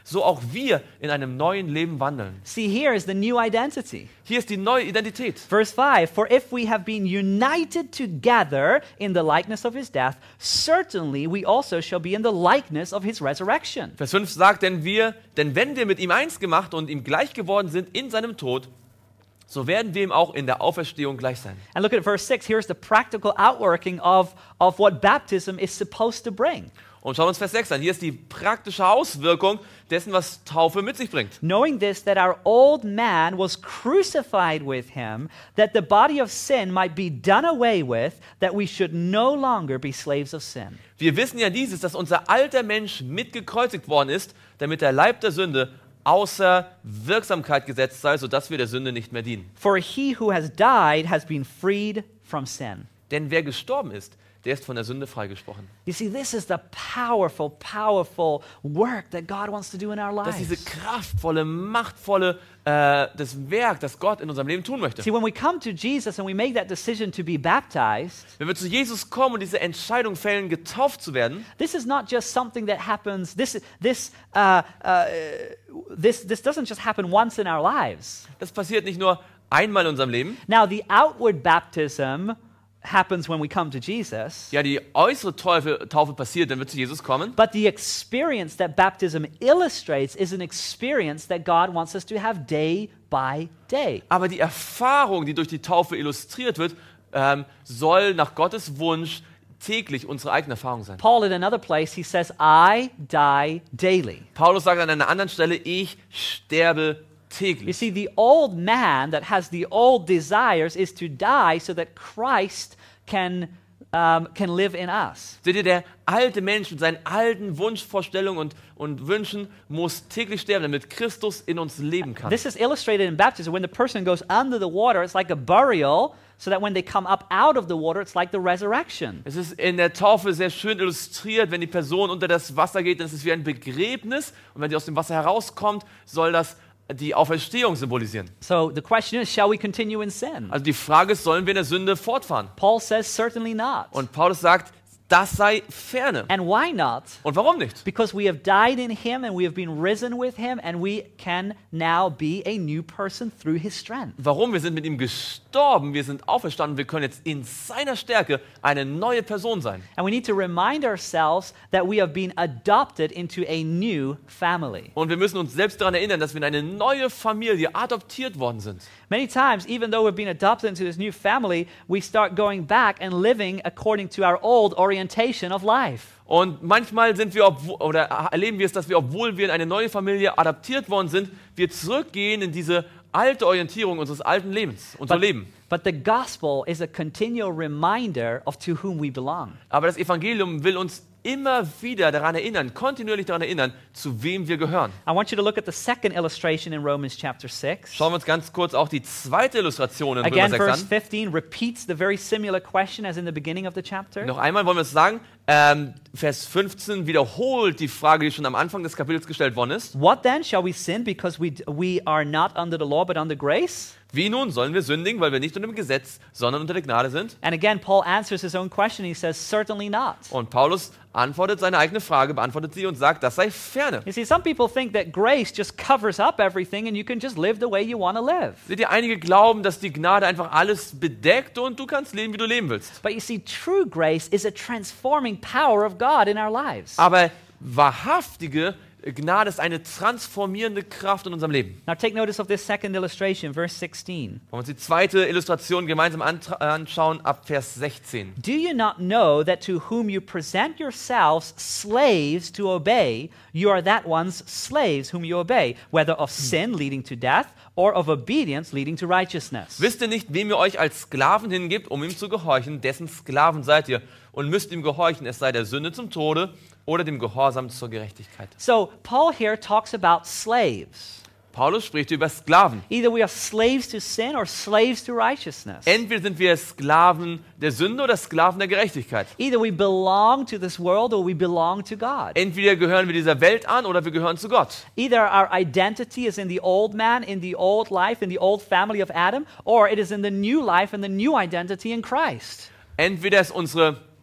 so auch wir in einem neuen Leben wandeln. See, here is the new identity. Hier ist die neue Identität. Verse five, for if we have been united together in the likeness of his death, certainly we also shall be in the likeness of his resurrection. Vers fünf sagt, denn wir, denn wenn wir mit ihm eins gemacht und ihm gleich geworden sind in seinem Tod, so werden wir ihm auch in der Auferstehung gleich sein. And look at verse six, here's the practical outworking of, of what baptism is supposed to bring. Und schauen wir uns Vers sechs an. Hier ist die praktische Auswirkung dessen, was Taufe mit sich bringt. Knowing this, that our old man was crucified with him, that the body of sin might be done away with, that we should no longer be slaves of sin. Wir wissen ja dieses, dass unser alter Mensch mitgekreuzigt worden ist, damit der Leib der Sünde außer Wirksamkeit gesetzt sei, sodass wir der Sünde nicht mehr dienen. For he who has died has been freed from sin. Denn wer gestorben ist, der ist von der Sünde freigesprochen. You see, this is the powerful, powerful work that God wants to do in our Das ist diese lives. kraftvolle, machtvolle äh, das Werk, das Gott in unserem Leben tun möchte. See, when we come to Jesus and we make that decision to be baptized, Wenn wir zu Jesus kommen und diese Entscheidung fällen, getauft zu werden, this is not just something that happens. This this uh, uh, this this doesn't just happen once in our lives. das passiert nicht nur einmal in unserem Leben. Now, the outward baptism happens when we come to Jesus, Ja, die äußere Taufe, Taufe passiert, wenn wir zu Jesus kommen. but the experience that baptism illustrates is an experience that God wants us to have day by day. Aber die Erfahrung, die durch die Taufe illustriert wird, ähm, soll nach Gottes Wunsch täglich unsere eigene Erfahrung sein. Paul, in another place, he says, I die daily. Paulus sagt an einer anderen Stelle, ich sterbe You täglich. see, the old man that has the old desires is to die so that Christ can, um, can live in us. Seht ihr, der alte Mensch mit seinen alten Wunschvorstellungen und, und Wünschen muss täglich sterben, damit Christus in uns leben kann. This is illustrated in baptism. When the person goes under the water, it's like a burial, so that when they come up out of the water, it's like the resurrection. Es ist in der Taufe sehr schön illustriert, wenn die Person unter das Wasser geht, dann ist es wie ein Begräbnis. Und wenn sie aus dem Wasser herauskommt, soll das die Auferstehung symbolisieren. So the question is, shall we continue in sin? Also die Frage ist, sollen wir in der Sünde fortfahren? Paul says, certainly not. Und Paulus sagt, das sei ferne. And why not? Und warum nicht? Because we have died in him and we have been risen with him and we can now be a new person through his strength. Warum? Wir sind mit ihm gestorben, wir sind auferstanden, wir können jetzt in seiner Stärke eine neue Person sein. And we need to remind ourselves that we have been adopted into a new family. Und wir müssen uns selbst daran erinnern, dass wir in eine neue Familie adoptiert worden sind. Many times, even though we've been adopted into this new family, we start going back and living according to our old orientation of life. Und manchmal sind wir, obwo- oder erleben wir es, dass wir, obwohl wir in eine neue Familie adaptiert worden sind, wir zurückgehen in diese alte Orientierung unseres alten Lebens, unser Leben. But the gospel is a continual reminder of to whom we belong. Aber das Evangelium will uns immer wieder daran erinnern, kontinuierlich daran erinnern, zu wem wir gehören. I want you to look at the second illustration in Romans chapter six. Schauen wir uns ganz kurz auch die zweite Illustration in Römer Again, sechs verse an. fifteen repeats the very similar question as in the beginning of the chapter. Noch einmal wollen wir es sagen, ähm, Vers fünfzehn wiederholt die Frage, die schon am Anfang des Kapitels gestellt worden ist. What then? Shall we sin because we, we are not under the law but under grace? Wie nun sollen wir sündigen, weil wir nicht unter dem Gesetz, sondern unter der Gnade sind? And again, Paul answers his own question. He says, certainly not. Und Paulus antwortet seine eigene Frage, beantwortet sie und sagt, das sei ferne. You see, some people think that grace just covers up everything and you can just live the way you want to live. Seht ihr, einige glauben, dass die Gnade einfach alles bedeckt und du kannst leben, wie du leben willst. But you see, true grace is a transforming power of God in our lives. Aber wahrhaftige Gnade ist eine transformierende Kraft in unserem Leben. Now take notice of this second illustration, verse sixteen. Wollen wir uns die zweite Illustration gemeinsam antra- anschauen, ab Vers sechzehn. Do you not know that to whom you present yourselves slaves to obey, you are that one's slaves whom you obey, whether of sin leading to death or of obedience leading to righteousness? Wisst ihr nicht, wem ihr euch als Sklaven hingibt, um ihm zu gehorchen, dessen Sklaven seid ihr und müsst ihm gehorchen, es sei der Sünde zum Tode oder dem Gehorsam zur Gerechtigkeit. So Paul here talks about slaves. Paulus spricht über Sklaven. Either we are slaves to sin or slaves to righteousness. Entweder sind wir Sklaven der Sünde oder Sklaven der Gerechtigkeit. Either we belong to this world or we belong to God. Entweder gehören wir dieser Welt an oder wir gehören zu Gott. Either our identity is in the old man, in the old life, in the old family of Adam, or it is in the new life and the new identity in Christ. Entweder ist unsere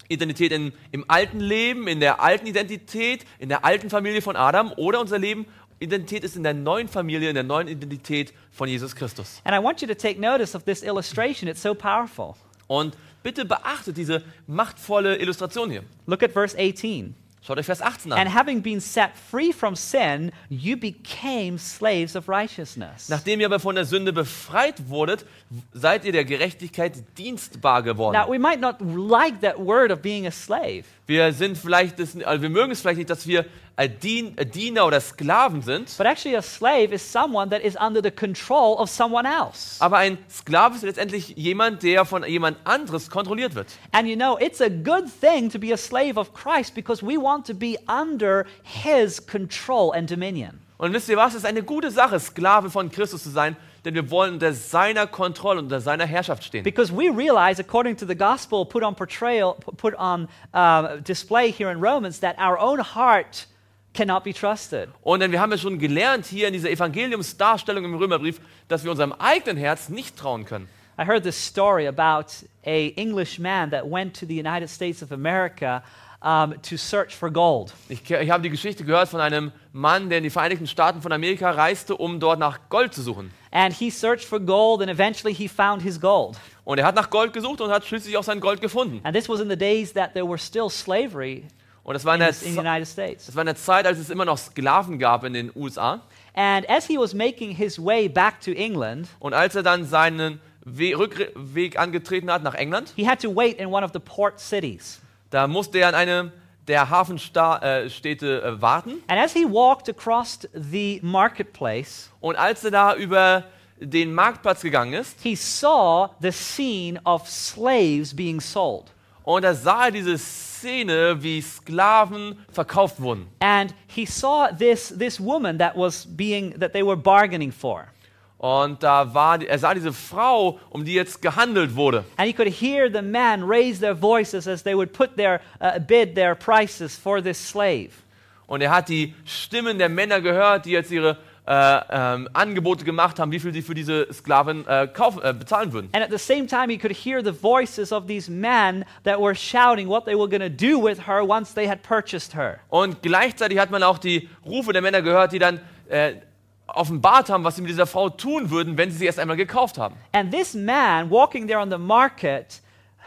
Identität in, im alten Leben, in der alten Identität, in der alten Familie von Adam, oder unser Leben, Identität ist in der neuen Familie, in der neuen Identität von Jesus Christus. And I want you to take notice of this illustration. It's so powerful. Und bitte beachtet diese machtvolle Illustration hier. Look at verse eighteen. Schaut euch Vers achtzehn And an. having been set free from sin, you became slaves of righteousness. Nachdem ihr aber von der Sünde befreit wurdet, seid ihr der Gerechtigkeit dienstbar geworden. Now, we might not like that word of being a slave, Wir sind vielleicht, das, also wir mögen es vielleicht nicht, dass wir ein Dien, ein Diener oder Sklaven sind, but actually a slave is someone that is under the control of someone else. aber ein Sklave ist letztendlich jemand, der von jemand anderes kontrolliert wird. And you know, it's a good thing to be a slave of Christ because we want to be under his control and dominion. Und wisst ihr was? Es ist eine gute Sache, Sklave von Christus zu sein, denn wir wollen unter seiner Kontrolle, unter seiner Herrschaft stehen. Because we realize, according to the gospel put on portrayal, put on uh, display here in Romans, that our own heart cannot be trusted. Und denn wir haben ja schon gelernt hier in dieser Evangeliumsdarstellung im Römerbrief, dass wir unserem eigenen Herz nicht trauen können. I heard this story about a English man that went to the United States of America um, to search for gold. Ich, ich habe die Geschichte gehört von einem Mann, der in die Vereinigten Staaten von Amerika reiste, um dort nach Gold zu suchen. And he searched for gold, and eventually he found his gold. Und er hat nach Gold gesucht und hat schließlich auch sein Gold gefunden. And this was in the days that there were still slavery Und das war in in, der, in the Ze- United States. das war in der Zeit, als es immer noch Sklaven gab in den U S A. And as he was making his way back to England, Und als er dann seinen We- Rückweg angetreten hat nach England, he had to wait in one of the port cities. da musste er an einem der Hafenstädte äh, warten. And as he walked across the marketplace, Und als er da über den Marktplatz gegangen ist, he saw the scene of slaves being sold. und da sah er diese Szene, wie Sklaven verkauft wurden. And he saw this, this woman that was being, that they were bargaining for. Und da war, die- er sah diese Frau, um die jetzt gehandelt wurde. And he could hear the men raise their voices as they would put their, uh, bid their prices for this slave. Und er hat die Stimmen der Männer gehört, die jetzt ihre äh, ähm, Angebote gemacht haben, wie viel sie für diese Sklaven äh, kaufen, äh, bezahlen würden. And at the same time, he could hear the voices of these men that were shouting what they were going to do with her once they had purchased her. Und gleichzeitig hat man auch die Rufe der Männer gehört, die dann äh, offenbart haben, was sie mit dieser Frau tun würden, wenn sie sie erst einmal gekauft haben. And this man walking there on the market,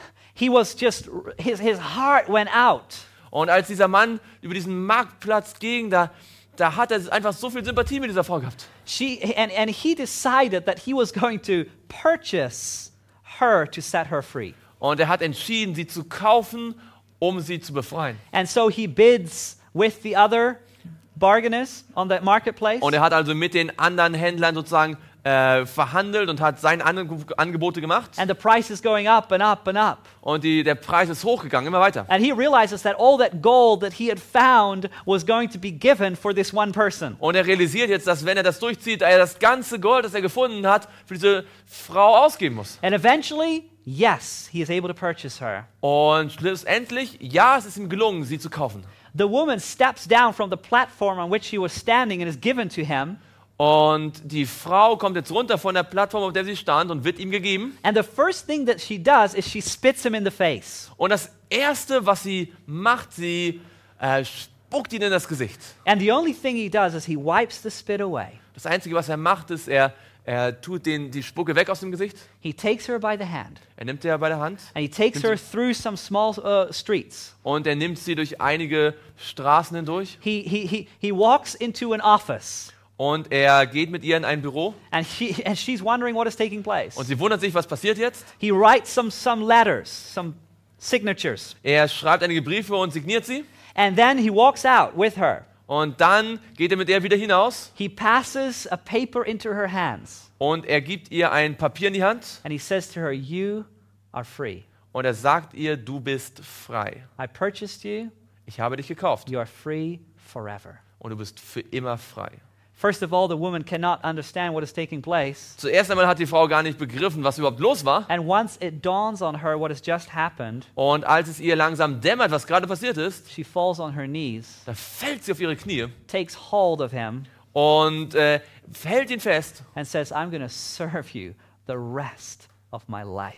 he was just, his, his heart went out. Und als dieser Mann über diesen Marktplatz ging, da, da hat er einfach so viel Sympathie mit dieser Frau gehabt. She, and, and he decided that he was going to purchase her to set her free. Und er hat entschieden, sie zu kaufen, um sie zu befreien. And so he bids with the other bargainers on the marketplace. Und er hat also mit den anderen Händlern sozusagen äh, verhandelt und hat seine Ange Angebote gemacht. And the price is going up and up and up. Und die, der Preis ist hochgegangen, immer weiter. And he realizes that all that gold that he had found was going to be given for this one person. Und er realisiert jetzt, dass wenn er das durchzieht, er das ganze Gold, das er gefunden hat, für diese Frau ausgeben muss. And eventually, yes, he is able to purchase her. Und schlussendlich, ja, es ist ihm gelungen, sie zu kaufen. The woman steps down from the platform on which she was standing and is given to him. Und die Frau kommt jetzt runter von der Plattform, auf der sie stand, und wird ihm gegeben. And the first thing that she does is she spits him in the face. Und das Erste, was sie macht, sie äh, spuckt ihn in das Gesicht. And the only thing he does is he wipes the spit away. Das Einzige, was er macht, ist, er, er tut den, die Spucke weg aus dem Gesicht. He takes her by the hand Er nimmt sie bei der Hand and he takes her through some small uh, streets. und er nimmt sie durch einige Straßen hindurch. He, he, he, he walks into an office Und er geht mit ihr in ein Büro. and, she, and she's wondering what is taking place. Und sie wundert sich, was passiert jetzt. He writes some, some letters, some signatures, Er schreibt einige Briefe und signiert sie. and then he walks out with her. Und dann geht er mit ihr wieder hinaus. He passes a paper into her hands Und er gibt ihr ein Papier in die Hand. and he says to her, "You are free. Und er sagt ihr, du bist frei. I purchased you. Ich habe dich gekauft. You are free forever." Und du bist für immer frei. First of all, the woman cannot understand what is taking place. Zuerst einmal hat die Frau gar nicht begriffen, was überhaupt los war. And once it dawns on her what has just happened, Und als es ihr langsam dämmert, was gerade passiert ist, she falls on her knees, da fällt sie auf ihre Knie takes hold of him, und äh, hält ihn fest and says, "I'm going to serve you the rest of my life."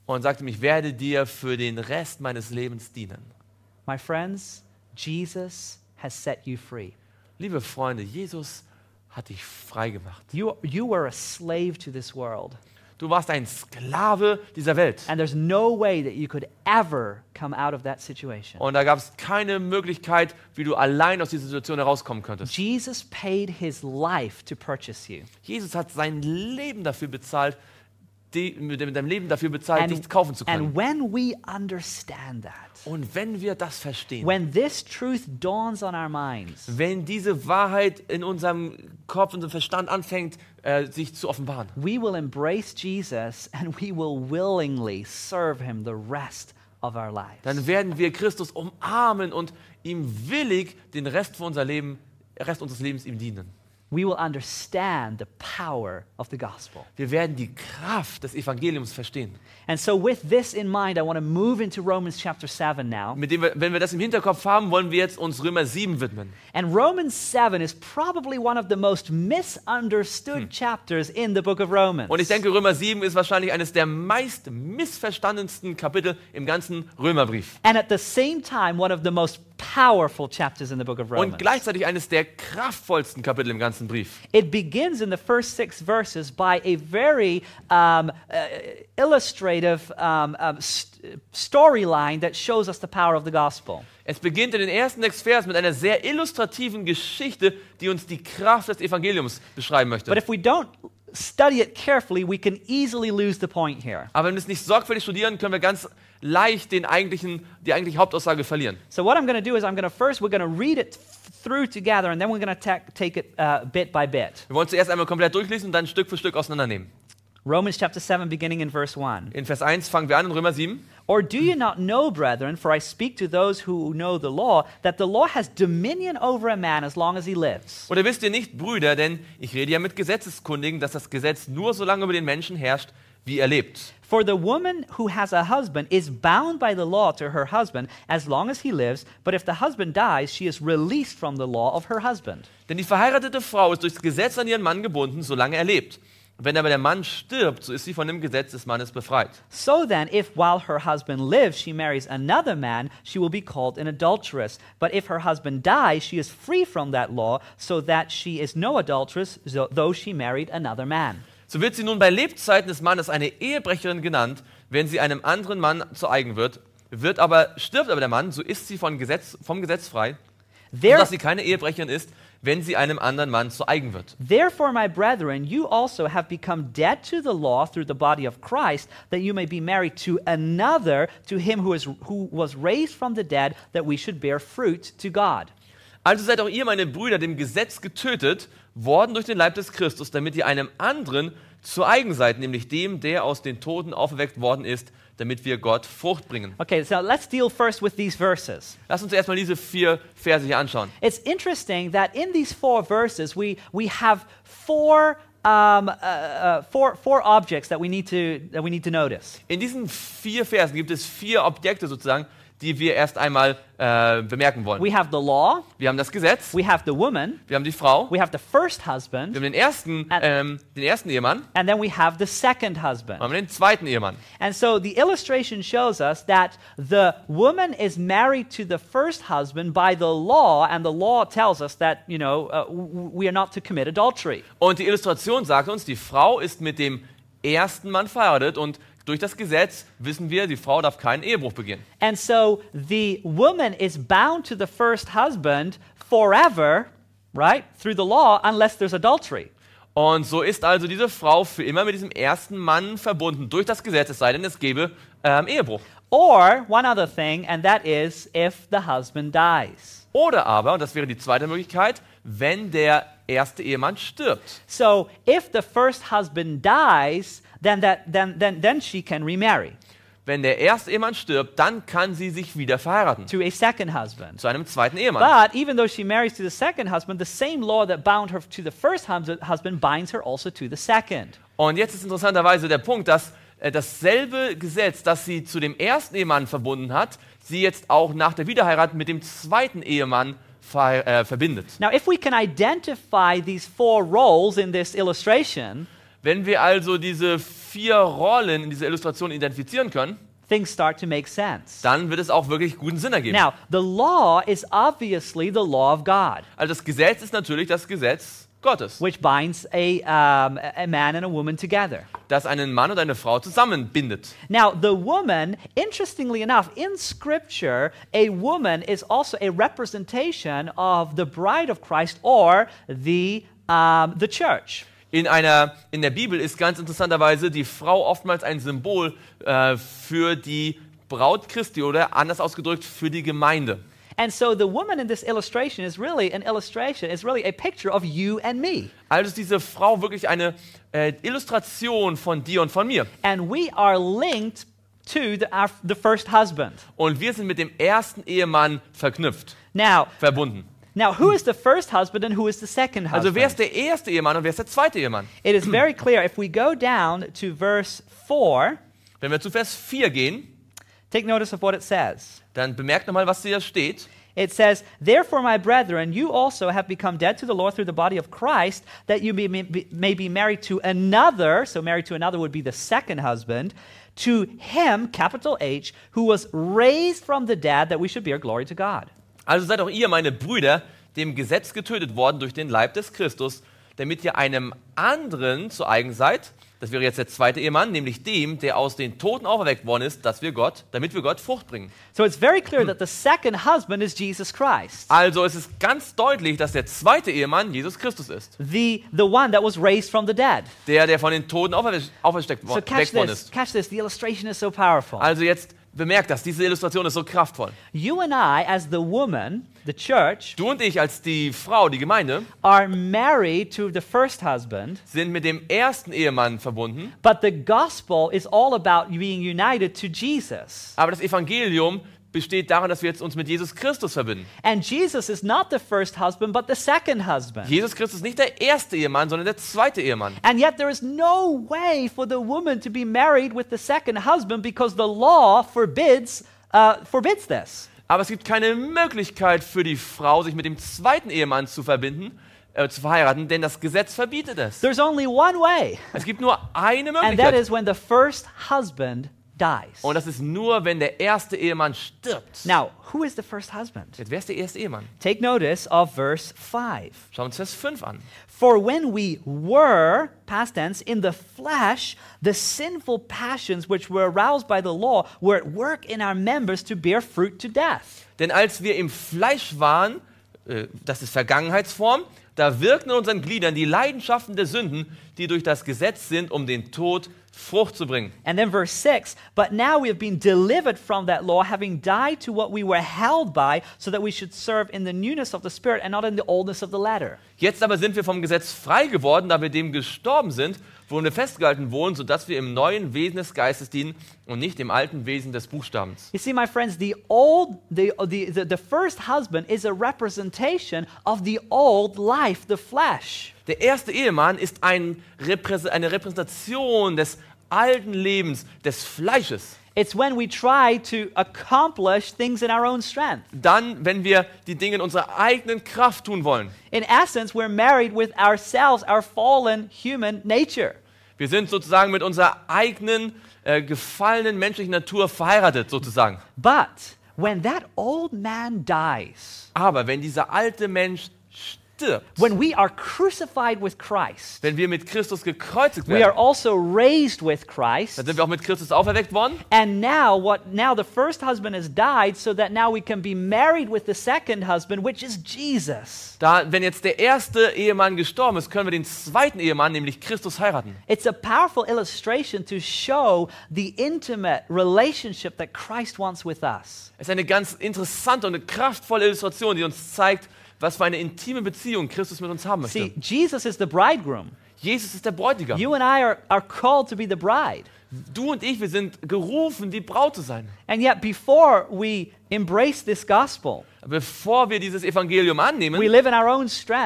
und sagte ihm, ich werde dir für den Rest meines Lebens dienen. My friends, Jesus has set you free. Liebe Freunde, Jesus hat dich frei gemacht. You, you were a slave to this world. Du warst ein Sklave dieser Welt. And there's no way that you could ever come out of that situation. Und da gab es keine Möglichkeit, wie du allein aus dieser Situation herauskommen könntest. Jesus paid his life to purchase you. Jesus hat sein Leben dafür bezahlt, die, mit deinem Leben dafür bezahlt, dich kaufen zu können. And when we understand that, Und wenn wir das verstehen, when this truth dawns on our minds, wenn diese Wahrheit in unserem Kopf, unserem Verstand anfängt, äh, sich zu offenbaren, we will embrace Jesus and we will willingly serve him the rest of our lives. dann werden wir Christus umarmen und ihm willig den Rest von unser Leben, Rest unseres Lebens ihm dienen. We will understand the power of the gospel. Wir werden die Kraft des Evangeliums verstehen. And so with this in mind, I want to move into Romans chapter seven now. Mit dem wir, wenn wir das im Hinterkopf haben, wollen wir jetzt uns Römer sieben widmen. And Romans seven is probably one of the most misunderstood chapters in the book of Romans. Und ich denke, Römer sieben ist wahrscheinlich eines der meist missverstandensten Kapitel im ganzen Römerbrief. And at the same time, one of the most powerful chapters in the book of Romans. Und gleichzeitig eines der kraftvollsten Kapitel im ganzen Brief. It begins in the first six verses by a very um, uh, illustrative um, um, st- storyline that shows us the power of the gospel. Es beginnt in den ersten sechs Versen mit einer sehr illustrativen Geschichte, die uns die Kraft des Evangeliums beschreiben möchte. But if we don't study it carefully, we can easily lose the point here. Aber wenn wir es nicht sorgfältig studieren, können wir ganz leicht den eigentlichen, die eigentliche Hauptaussage verlieren. So what I'm going to do is I'm going to first, we're going to read it th- through together and then we're going to ta- take it uh, bit by bit. Wir wollen zuerst einmal komplett durchlesen und dann Stück für Stück auseinandernehmen. Romans chapter seven, beginning in verse one. In Vers eins fangen wir an in Römer sieben. Or do you not know, brethren, for I speak to those who know the law, that the law has dominion over a man as long as he lives? Oder wisst ihr nicht, Brüder, denn ich rede ja mit Gesetzeskundigen, dass das Gesetz nur so lange über den Menschen herrscht, wie er lebt. For the woman who has a husband is bound by the law to her husband as long as he lives, but if the husband dies, she is released from the law of her husband. Denn die verheiratete Frau ist durchs Gesetz an ihren Mann gebunden, solange er lebt. Wenn aber der Mann stirbt, so ist sie von dem Gesetz des Mannes befreit. So then, if while her husband lives she marries another man, she will be called an adulteress. But if her husband dies, she is free from that law, so that she is no adulteress, so- though she married another man. So wird sie nun bei Lebzeiten des Mannes eine Ehebrecherin genannt, wenn sie einem anderen Mann zu eigen wird. Wird aber, stirbt aber der Mann, so ist sie von Gesetz, vom Gesetz frei, There, sodass sie keine Ehebrecherin ist, wenn sie einem anderen Mann zu eigen wird. Therefore, my brethren, you also have become dead to the law through the body of Christ, that you may be married to another, to him who, is, who was raised from the dead, that we should bear fruit to God. Also seid auch ihr, meine Brüder, dem Gesetz getötet worden durch den Leib des Christus, damit ihr einem anderen zu eigen seid, nämlich dem, der aus den Toten auferweckt worden ist, damit wir Gott Frucht bringen. Okay, so let's deal first with these verses. Lass uns erstmal diese vier Verse hier anschauen. It's interesting that in these four verses, we, we have four, um, uh, uh, four, four objects that we, need to, that we need to notice. In diesen vier Versen gibt es vier Objekte sozusagen, die wir erst einmal äh, bemerken wollen. We have the law, Wir haben das Gesetz, we have the woman, wir haben die Frau, we have the first wir husband, haben den ersten, ähm, den ersten Ehemann, and then we have the second husband. wir haben den zweiten Ehemann. And so the illustration shows us that the woman is married to the first husband by the law, and the law tells us that, you know, uh, w- we are not to commit adultery. Und die Illustration sagt uns, die Frau ist mit dem ersten Mann verheiratet und durch das Gesetz wissen wir, die Frau darf keinen Ehebruch begehen. And so the woman is bound to the first husband forever, right, through the law, unless there's adultery. Und so ist also diese Frau für immer mit diesem ersten Mann verbunden durch das Gesetz, es sei denn, es gäbe ähm, Ehebruch. Or one other thing, and that is if the husband dies. Oder aber, und das wäre die zweite Möglichkeit, wenn der erste Ehemann stirbt. So if the first husband dies, then, that, then, then, then she can remarry Wenn der erste Ehemann stirbt, dann kann sie sich wieder verheiraten to a second husband. zu einem zweiten Ehemann. But even though she marries to the second husband, the same law that bound her to the first hus- husband binds her also to the second. Und jetzt ist interessanterweise der Punkt, dass äh, dasselbe Gesetz, das sie zu dem ersten Ehemann verbunden hat, sie jetzt auch nach der Wiederheirat mit dem zweiten Ehemann ver, äh, verbindet. Now, if we can identify these four roles in this illustration, Wenn wir also diese vier Rollen in dieser Illustration identifizieren können, things start to make sense. dann wird es auch wirklich guten Sinn ergeben. Now, the law is obviously the law of God, Also das Gesetz ist natürlich das Gesetz Gottes, which binds a, um, a man and a woman together. das einen Mann und eine Frau zusammenbindet. Now, the woman, interestingly enough, in Scripture, a woman is also a representation of the bride of Christ or the, um, the church. In, einer, in der Bibel ist ganz interessanterweise die Frau oftmals ein Symbol äh, für die Braut Christi oder anders ausgedrückt für die Gemeinde. And so the woman in this illustration is really an illustration, is really a picture of you and me. Also ist diese Frau wirklich eine äh, Illustration von dir und von mir. And we are linked to the, our, the first husband. Und wir sind mit dem ersten Ehemann verknüpft, Now, verbunden. now, who is the first husband and who is the second husband? Also wer ist der erste Ehemann und wer ist der zweite Ehemann? It is very clear. If we go down to verse four, Wenn wir zu Vers vier gehen, take notice of what it says. dann bemerkt nochmal, was hier steht. It says, "Therefore, my brethren, you also have become dead to the Lord through the body of Christ, that you may be, may be married to another." So married to another would be the second husband. "To him, capital H, who was raised from the dead, that we should bear glory to God." Also seid auch ihr, meine Brüder, dem Gesetz getötet worden durch den Leib des Christus, damit ihr einem anderen zu eigen seid. Das wäre jetzt der zweite Ehemann, nämlich dem, der aus den Toten auferweckt worden ist, dass wir Gott, damit wir Gott Frucht bringen. So it's very clear that the second husband is Jesus Christ, Also es ist ganz deutlich, dass der zweite Ehemann Jesus Christus ist. the, the one that was raised from the dead. Der, der von den Toten auferwe- aufersteckt So wo- catch worden this, ist. catch this. The illustration is so powerful. Also jetzt bemerkt das, diese Illustration ist so kraftvoll. You and I, as the woman, the church, Du und ich als die Frau, die Gemeinde, are married to the first husband, sind mit dem ersten Ehemann verbunden. but the gospel is all about being united to Jesus. Aber das Evangelium besteht darin, dass wir jetzt uns mit Jesus Christus verbinden. And Jesus is not the first husband, but the second husband. Jesus Christus ist nicht der erste Ehemann, sondern der zweite Ehemann. And yet there is no way for the woman to be married with the second husband because the law forbids, uh, forbids this. Aber es gibt keine Möglichkeit für die Frau, sich mit dem zweiten Ehemann zu verbinden, äh, zu verheiraten, denn das Gesetz verbietet es. There's only one way, Es gibt nur eine and that Möglichkeit. is when the first husband dies. Und das ist nur, wenn der erste Ehemann stirbt. Now, who is the first husband? Jetzt, wer ist der erste Ehemann? Take notice of verse five. Schauen wir uns Vers fünf an. For when we were, past tense, in the flesh, the sinful passions which were aroused by the law were at work in our members to bear fruit to death. Denn als wir im Fleisch waren, äh, das ist Vergangenheitsform, da wirkten in unseren Gliedern die Leidenschaften der Sünden, die durch das Gesetz sind, um den Tod Frucht zu bringen. And then verse six, but now we have been delivered from that law, having died to what we were held by, so that we should serve in the newness of the Spirit and not in the oldness of the letter. Jetzt aber sind wir vom Gesetz frei geworden, da wir dem gestorben sind, worin wir festgehalten wurden, sodass wir im neuen Wesen des Geistes dienen und nicht im alten Wesen des Buchstabens. You see, my friends, the old, the, the, the, the first husband is a representation of the old life, the flesh. Der erste Ehemann ist ein Repräs- eine Repräsentation des alten Lebens, des Fleisches. It's when we try to accomplish things in our own strength. Dann, wenn wir die Dinge in unserer eigenen Kraft tun wollen. In essence, we're married with ourselves, our fallen human nature. Wir sind sozusagen mit unserer eigenen, äh, gefallenen menschlichen Natur verheiratet, sozusagen. But when that old man dies, Aber wenn dieser alte Mensch stirbt, when we are crucified with Christ, wenn wir mit Christus gekreuzigt we are werden, also raised with Christ. dann sind wir auch mit Christus auferweckt worden. And now what now the first husband has died so that now we can be married with the second husband, which is Jesus. Da, wenn jetzt der erste Ehemann gestorben ist, können wir den zweiten Ehemann, nämlich Christus, heiraten. It's a powerful illustration to show the intimate relationship that Christ wants with us. Es ist eine ganz interessante und eine kraftvolle Illustration, die uns zeigt, was für eine intime Beziehung Christus mit uns haben möchte. See, Jesus is the bridegroom. Jesus ist der Bräutigam. You and I are, are called to be the bride. Du und ich, wir sind gerufen, die Braut zu sein. And yet before we embrace this gospel, Bevor wir dieses Evangelium we annehmen, live in our own strength.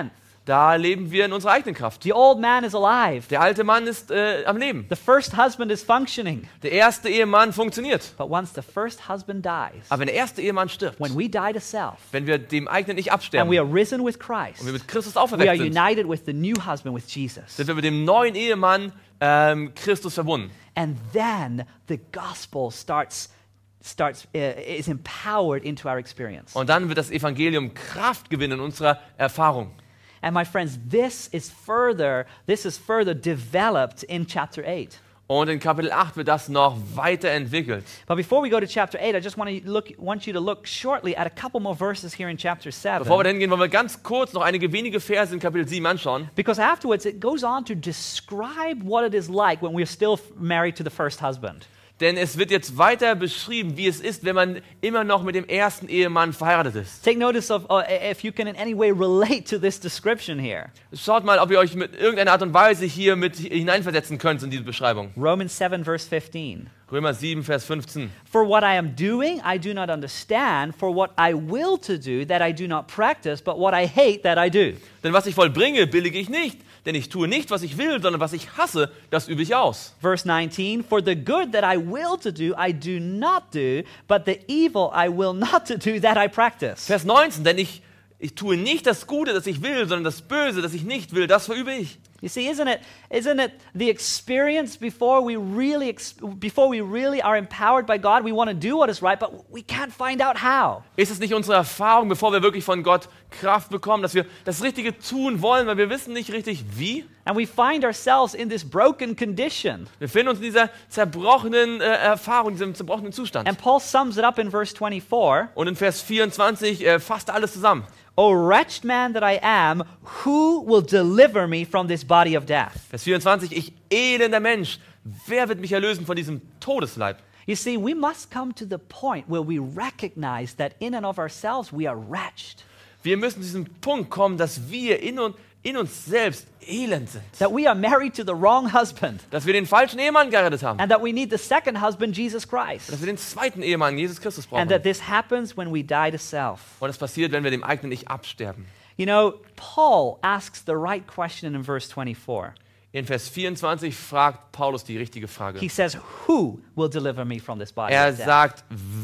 da leben wir in unserer eigenen Kraft. The old man is alive. Der alte Mann ist äh, am Leben. The first husband is functioning. Der erste Ehemann funktioniert. But once the first husband dies, Aber wenn der erste Ehemann stirbt, when we die to self, wenn wir dem eigenen Ich and absterben we und are risen with Christ, wir mit Christus we are auferweckt sind, united with the new husband, with Jesus. sind wir mit dem neuen Ehemann ähm, Christus verbunden. And then the gospel starts, starts uh, is empowered into our experience. Und dann wird das Evangelium Kraft gewinnen in unserer Erfahrung. And my friends, this is further, this is further developed in chapter eight. Und in Kapitel acht wird das noch weiterentwickelt. But before we go to chapter eight, I just want to look, want you to look shortly at a couple more verses here in chapter seven. Bevor wir dahin gehen, wollen wir ganz kurz noch einige wenige Verse in Kapitel sieben anschauen. Because afterwards it goes on to describe what it is like when we're still married to the first husband. Denn es wird jetzt weiter beschrieben, wie es ist, wenn man immer noch mit dem ersten Ehemann verheiratet ist. Take notice of uh, if you can in any way relate to this description here. Schaut mal, ob ihr euch mit irgendeiner Art und Weise hier mit hineinversetzen könnt in diese Beschreibung. Romans seven verse fifteen. Römer sieben, Vers fünfzehn. For what I am doing, I do not understand. For what I will to do, that I do not practice, but what I hate, that I do. Denn was ich vollbringe, billige ich nicht. Denn ich tue nicht, was ich will, sondern was ich hasse, das übe ich aus. Verse nineteen, for the good that I will to do, I do not do, but the evil I will not to do, that I practice. Vers neunzehn, denn ich, ich tue nicht das Gute, das ich will, sondern das Böse, das ich nicht will, das verübe ich. You see, isn't it, isn't it the experience before we really, ex- before we really are empowered by God? We want to do what is right, but we can't find out how. Ist es nicht unsere Erfahrung, bevor wir wirklich von Gott Kraft bekommen, dass wir das Richtige tun wollen, weil wir wissen nicht richtig wie? And we find ourselves in this broken condition. Wir finden uns in dieser zerbrochenen äh, Erfahrung, diesem zerbrochenen Zustand. And Paul sums it up in verse twenty-four. Und in Vers vierundzwanzig äh, fasst er alles zusammen. O wretched man that I am, who will deliver me from this body of death? Vers vierundzwanzig, ich elender Mensch, wer wird mich erlösen von diesem Todesleib? You see, we must come to the point where we recognize that in and of ourselves we are wretched. Wir müssen zu diesem Punkt kommen, dass wir in, und, in uns selbst elend sind. That we are married to the wrong husband. Dass wir den falschen Ehemann geheiratet haben. And that we need the second husband, Jesus Christ. Dass wir den zweiten Ehemann, Jesus Christus, brauchen. And that this happens when we die to self. Und das passiert, wenn wir dem eigenen Ich absterben. You know, Paul asks the right question in verse twenty-four. In Vers vierundzwanzig fragt Paulus die richtige Frage. He says, who will deliver me from this body Er of death? sagt,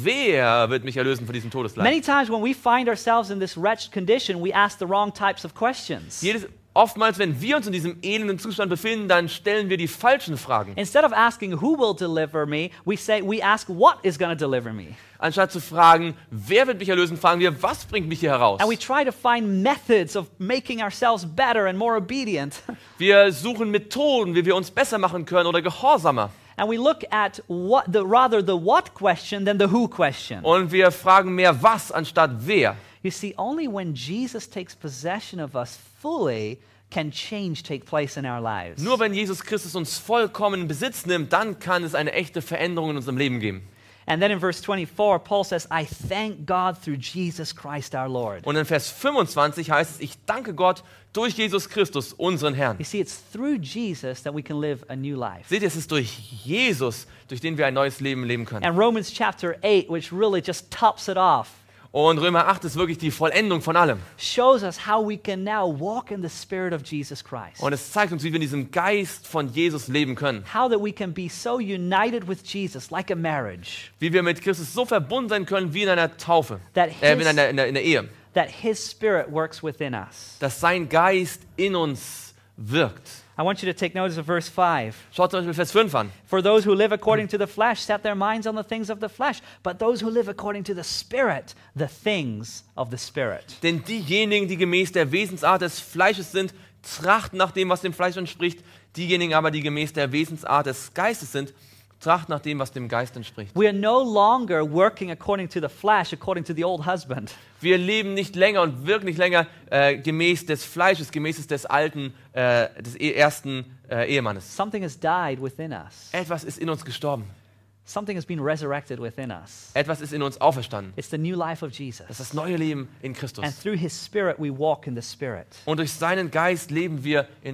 wer wird mich erlösen von diesem Todesleib? Many times when we find ourselves in this wretched condition, we ask the wrong types of questions. Jedes, oftmals, wenn wir uns in diesem elenden Zustand befinden, dann stellen wir die falschen Fragen. Instead of asking who will deliver me, we say we ask what is going to deliver me. Anstatt zu fragen, wer wird mich erlösen, fragen wir, was bringt mich hier heraus? And we try to find methods of making ourselves better and more obedient. Wir suchen Methoden, wie wir uns besser machen können oder gehorsamer. And we look at what the rather the what question than the who question. Und wir fragen mehr was anstatt wer. You see, only when Jesus takes possession of us fully can change take place in our lives. Nur wenn Jesus Christus uns vollkommen in Besitz nimmt, dann kann es eine echte Veränderung in unserem Leben geben. And then in verse twenty-four, Paul says, I thank God through Jesus Christ our Lord. Und in Vers fünfundzwanzig heißt es, ich danke Gott durch Jesus Christus, unseren Herrn. You see, it's through Jesus that we can live a new life. Seht ihr, es ist durch Jesus, durch den wir ein neues Leben leben können. And Romans chapter eight, which really just tops it off, Und Römer acht ist wirklich die Vollendung von allem. shows us how we can now walk in the spirit of Jesus Christ. Und es zeigt uns, wie wir in diesem Geist von Jesus leben können. How that we can be so united with Jesus like a marriage, Wie wir mit Christus so verbunden sein können wie in einer Taufe, That äh, his- in, einer, in, der, in der Ehe. that his spirit works within us. Dass sein Geist in uns wirkt. I want you to take notice of verse five. Schaut zum Beispiel Vers fünf an. For those who live according to the flesh set their minds on the things of the flesh, but those who live according to the Spirit, the things of the Spirit. Denn diejenigen, die gemäß der Wesensart des Fleisches sind, trachten nach dem, was dem Fleisch entspricht. Diejenigen aber, die gemäß der Wesensart des Geistes sind, trachten nach dem, was dem Geist entspricht. We are no longer working according to the flesh, according to the old husband. Wir leben nicht länger und wirken nicht länger äh, gemäß des Fleisches, gemäß des alten, äh, des e- ersten äh, Ehemannes. Something has died within us. Etwas ist in uns gestorben. Something has been resurrected within us. Etwas ist in uns auferstanden. It's the new life of Das Jesus. ist das neue Leben in And Christus. through his Spirit, we walk in the Spirit. Und durch seinen Geist leben wir in,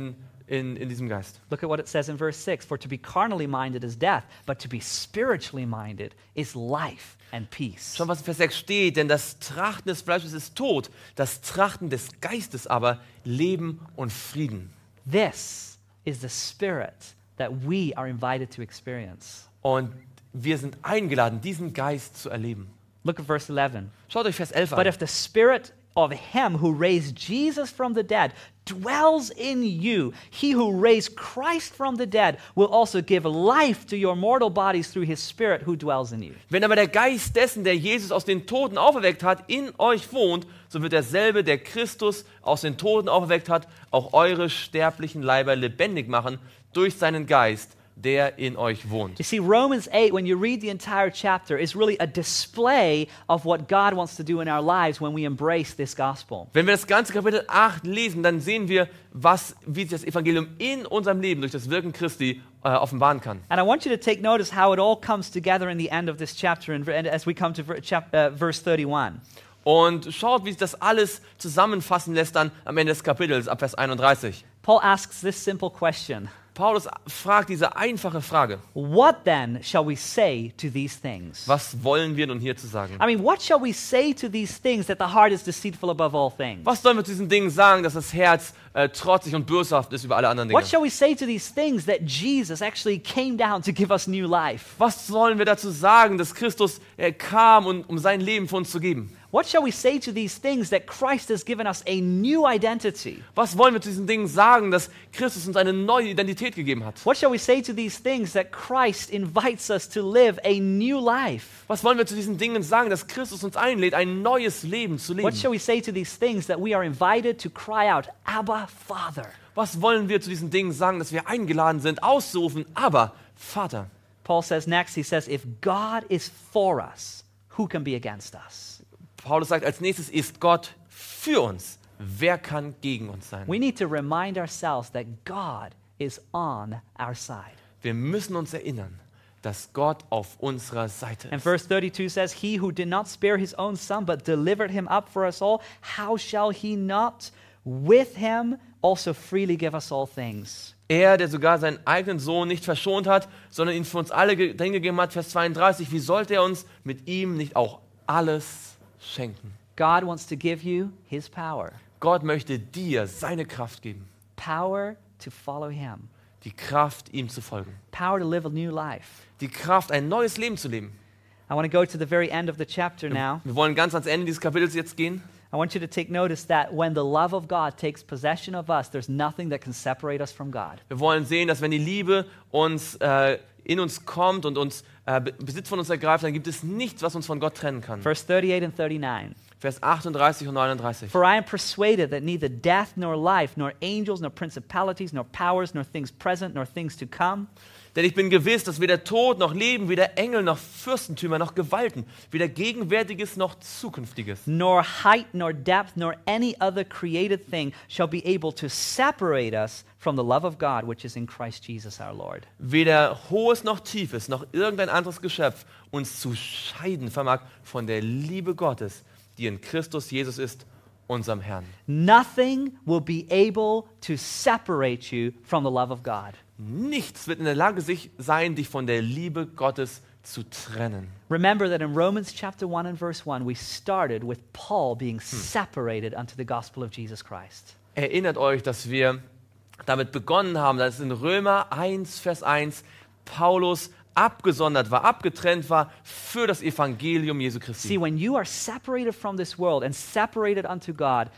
in, in diesem Geist. Look at what it says in verse six. For to be carnally minded is death, but to be spiritually minded is life and peace. Schon was in Vers sechs steht, denn das Trachten des Fleisches ist Tod, das Trachten des Geistes aber Leben und Frieden. This is the spirit that we are invited to experience. Und wir sind eingeladen, diesen Geist zu erleben. Look at verse eleven. Schaut euch Vers elf But an. if the spirit of him who raised Jesus from the dead dwells in you, he who raised Christ from the dead will also give life to your mortal bodies through his spirit who dwells in you. Wenn aber der Geist dessen, der Jesus aus den Toten auferweckt hat, in euch wohnt, so wird derselbe, der Christus aus den Toten auferweckt hat, auch eure sterblichen Leiber lebendig machen durch seinen Geist, der in euch wohnt. You see, Romans eight, when you read the entire chapter, is really a display of what God wants to do in our lives when we embrace this gospel. Wenn wir das ganze Kapitel acht lesen, dann sehen wir, was, wie sich das Evangelium in unserem Leben durch das Wirken Christi äh, offenbaren kann. And I want you to take notice how it all comes together in the end of this chapter and as we come to ver- chap- uh, verse thirty-one. Und schaut, wie sich das alles zusammenfassen lässt dann am Ende des Kapitels, ab Vers einunddreißig. Paul asks this simple question. Paulus fragt diese einfache Frage. What then shall we say to these things? Was wollen wir nun hier zu sagen? I mean, what shall we say to these things that the heart is deceitful above all things? Was sollen wir zu diesen Dingen sagen, dass das Herz äh, trotzig und böshaft ist über alle anderen Dinge? What shall we say to these things that Jesus actually came down to give us new life? Was sollen wir dazu sagen, dass Christus äh, kam, um, um sein Leben für uns zu geben? What shall we say to these things that Christ has given us a new identity? Was wollen wir zu diesen Dingen sagen, dass Christus uns eine neue Identität gegeben hat? What shall we say to these things that Christ invites us to live a new life? Was wollen wir zu diesen Dingen sagen, dass Christus uns einlädt, ein neues Leben zu What shall leben? we say to these things that we are invited to cry out, Abba, Father? Was wollen wir zu diesen Dingen sagen, dass wir eingeladen sind, auszurufen, aber Vater. Paul says next, he says, if God is for us, who can be against us? Paulus sagt, als nächstes ist Gott für uns. Wer kann gegen uns sein? We need to remind ourselves that God is on our side. Wir müssen uns erinnern, dass Gott auf unserer Seite And ist. verse thirty-two says, he who did not spare his own son, but delivered him up for us all, how shall he not with him also freely give us all things? Er, der sogar seinen eigenen Sohn nicht verschont hat, sondern ihn für uns alle ge- hingegeben hat, Vers zweiunddreißig, wie sollte er uns mit ihm nicht auch alles schenken? God wants to give you his power. Gott möchte dir seine Kraft geben. Power to follow him. Die Kraft, ihm zu folgen. Power to live a new life. Die Kraft, ein neues Leben zu leben. I want to go to the very end of the chapter now. Wir wollen ganz ans Ende dieses Kapitels jetzt gehen. I want you to take notice that when the love of God takes possession of us, there's nothing that can separate us from God. Wir wollen sehen, dass wenn die Liebe uns, äh, in uns kommt und uns äh, Besitz von uns ergreift, dann gibt es nichts, was uns von Gott trennen kann. Verse thirty-eight and thirty-nine. Vers achtunddreißig und neununddreißig. For I am persuaded that neither death nor life, nor angels, nor principalities, nor powers, nor things present, nor things to come, Denn ich bin gewiss, dass weder Tod noch Leben, weder Engel noch Fürstentümer noch Gewalten, weder Gegenwärtiges noch Zukünftiges, nor height, nor depth, nor any other created thing shall be able to separate us from the love of God which is in Christ Jesus our Lord. weder Hohes noch Tiefes noch irgendein anderes Geschöpf uns zu scheiden vermag von der Liebe Gottes, die in Christus Jesus ist, unserem Herrn. Nothing will be able to separate you from the love of God. Nichts wird in der Lage sich sein, dich von der Liebe Gottes zu trennen. Remember that in Romans chapter one and verse one, we started with Paul being separated unto the gospel of Jesus Christ. Erinnert euch, dass wir damit begonnen haben, dass in Römer eins, Vers eins Paulus abgesondert war, abgetrennt war für das Evangelium Jesu See, Christi. when you are separated from this world and separated unto God,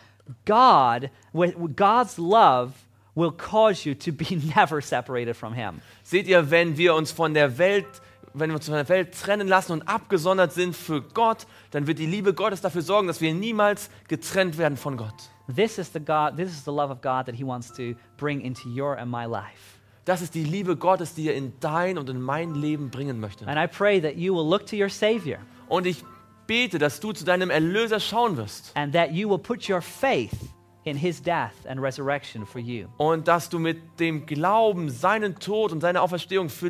God, with with God's love will cause you to be never separated from Him. Seht ihr, wenn wir uns von der Welt, wenn wir uns von der Welt trennen lassen und abgesondert sind für Gott, dann wird die Liebe Gottes dafür sorgen, dass wir niemals getrennt werden von Gott. This is the God. This is the love of God that He wants to bring into your and my life. Das ist die Liebe Gottes, die er in dein und in mein Leben bringen möchte. And I pray that you will look to your Savior Und ich bete, dass du zu deinem Erlöser schauen wirst and that you will put your faith in His death and resurrection for you. und dass du mit dem Glauben seinen Tod und seine Auferstehung für dich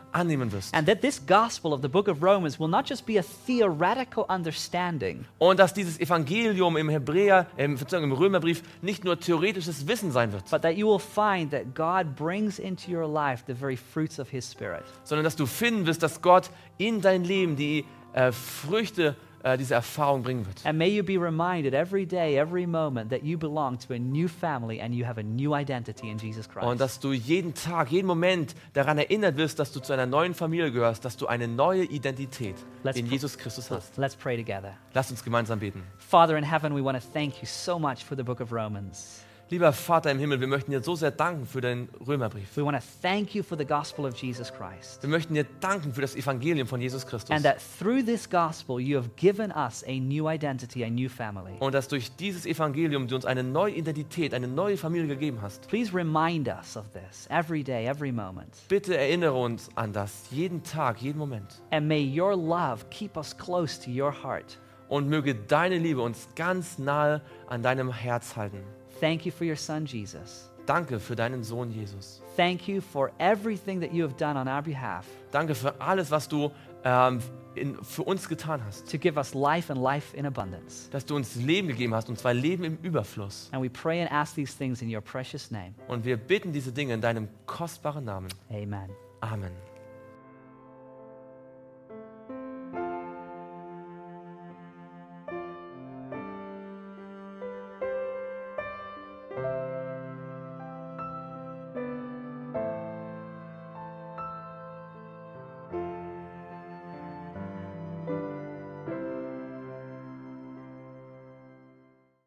annehmen wirst. And that this gospel of the book of Romans will not just be a theoretical understanding, Und dass dieses Evangelium im Hebräer, im, Verzeihung, im Römerbrief nicht nur theoretisches Wissen sein wird, but that you will find that God brings into your life the very fruits of his Spirit. sondern dass du finden wirst, dass Gott in dein Leben die äh, Früchte äh, dieser Erfahrung bringen wird. And may you be reminded every day, every moment that you belong to a new family and you have a new identity in Jesus Christ. Und dass du jeden Tag, jeden Moment daran erinnert wirst, dass du zu einer neuen Familie gehörst, dass du eine neue Identität Let's in pr- Jesus Christus hast. Let's pray together. Lass uns gemeinsam beten. Father in heaven, we want to thank you so much for the book of Romans. Lieber Vater im Himmel, wir möchten dir so sehr danken für den Römerbrief. We want to thank you for the gospel of Jesus Christ. Wir möchten dir danken für das Evangelium von Jesus Christus. And that through this gospel you have given us a new identity, a new family. Und dass durch dieses Evangelium du uns eine neue Identität, eine neue Familie gegeben hast. Please remind us of this every day, every moment. Bitte erinnere uns an das, jeden Tag, jeden Moment. And may your love keep us close to your heart. Und möge deine Liebe uns ganz nahe an deinem Herz halten. Thank you for your son, Jesus. Danke für deinen Sohn Jesus. Thank you for everything that you have done on our behalf Danke für alles, was du ähm, in, für uns getan hast. to give us life and life in abundance. Dass du uns Leben gegeben hast, und zwar Leben im Überfluss. And we pray and ask these things in your precious name. Und wir bitten diese Dinge in deinem kostbaren Namen. Amen. Amen.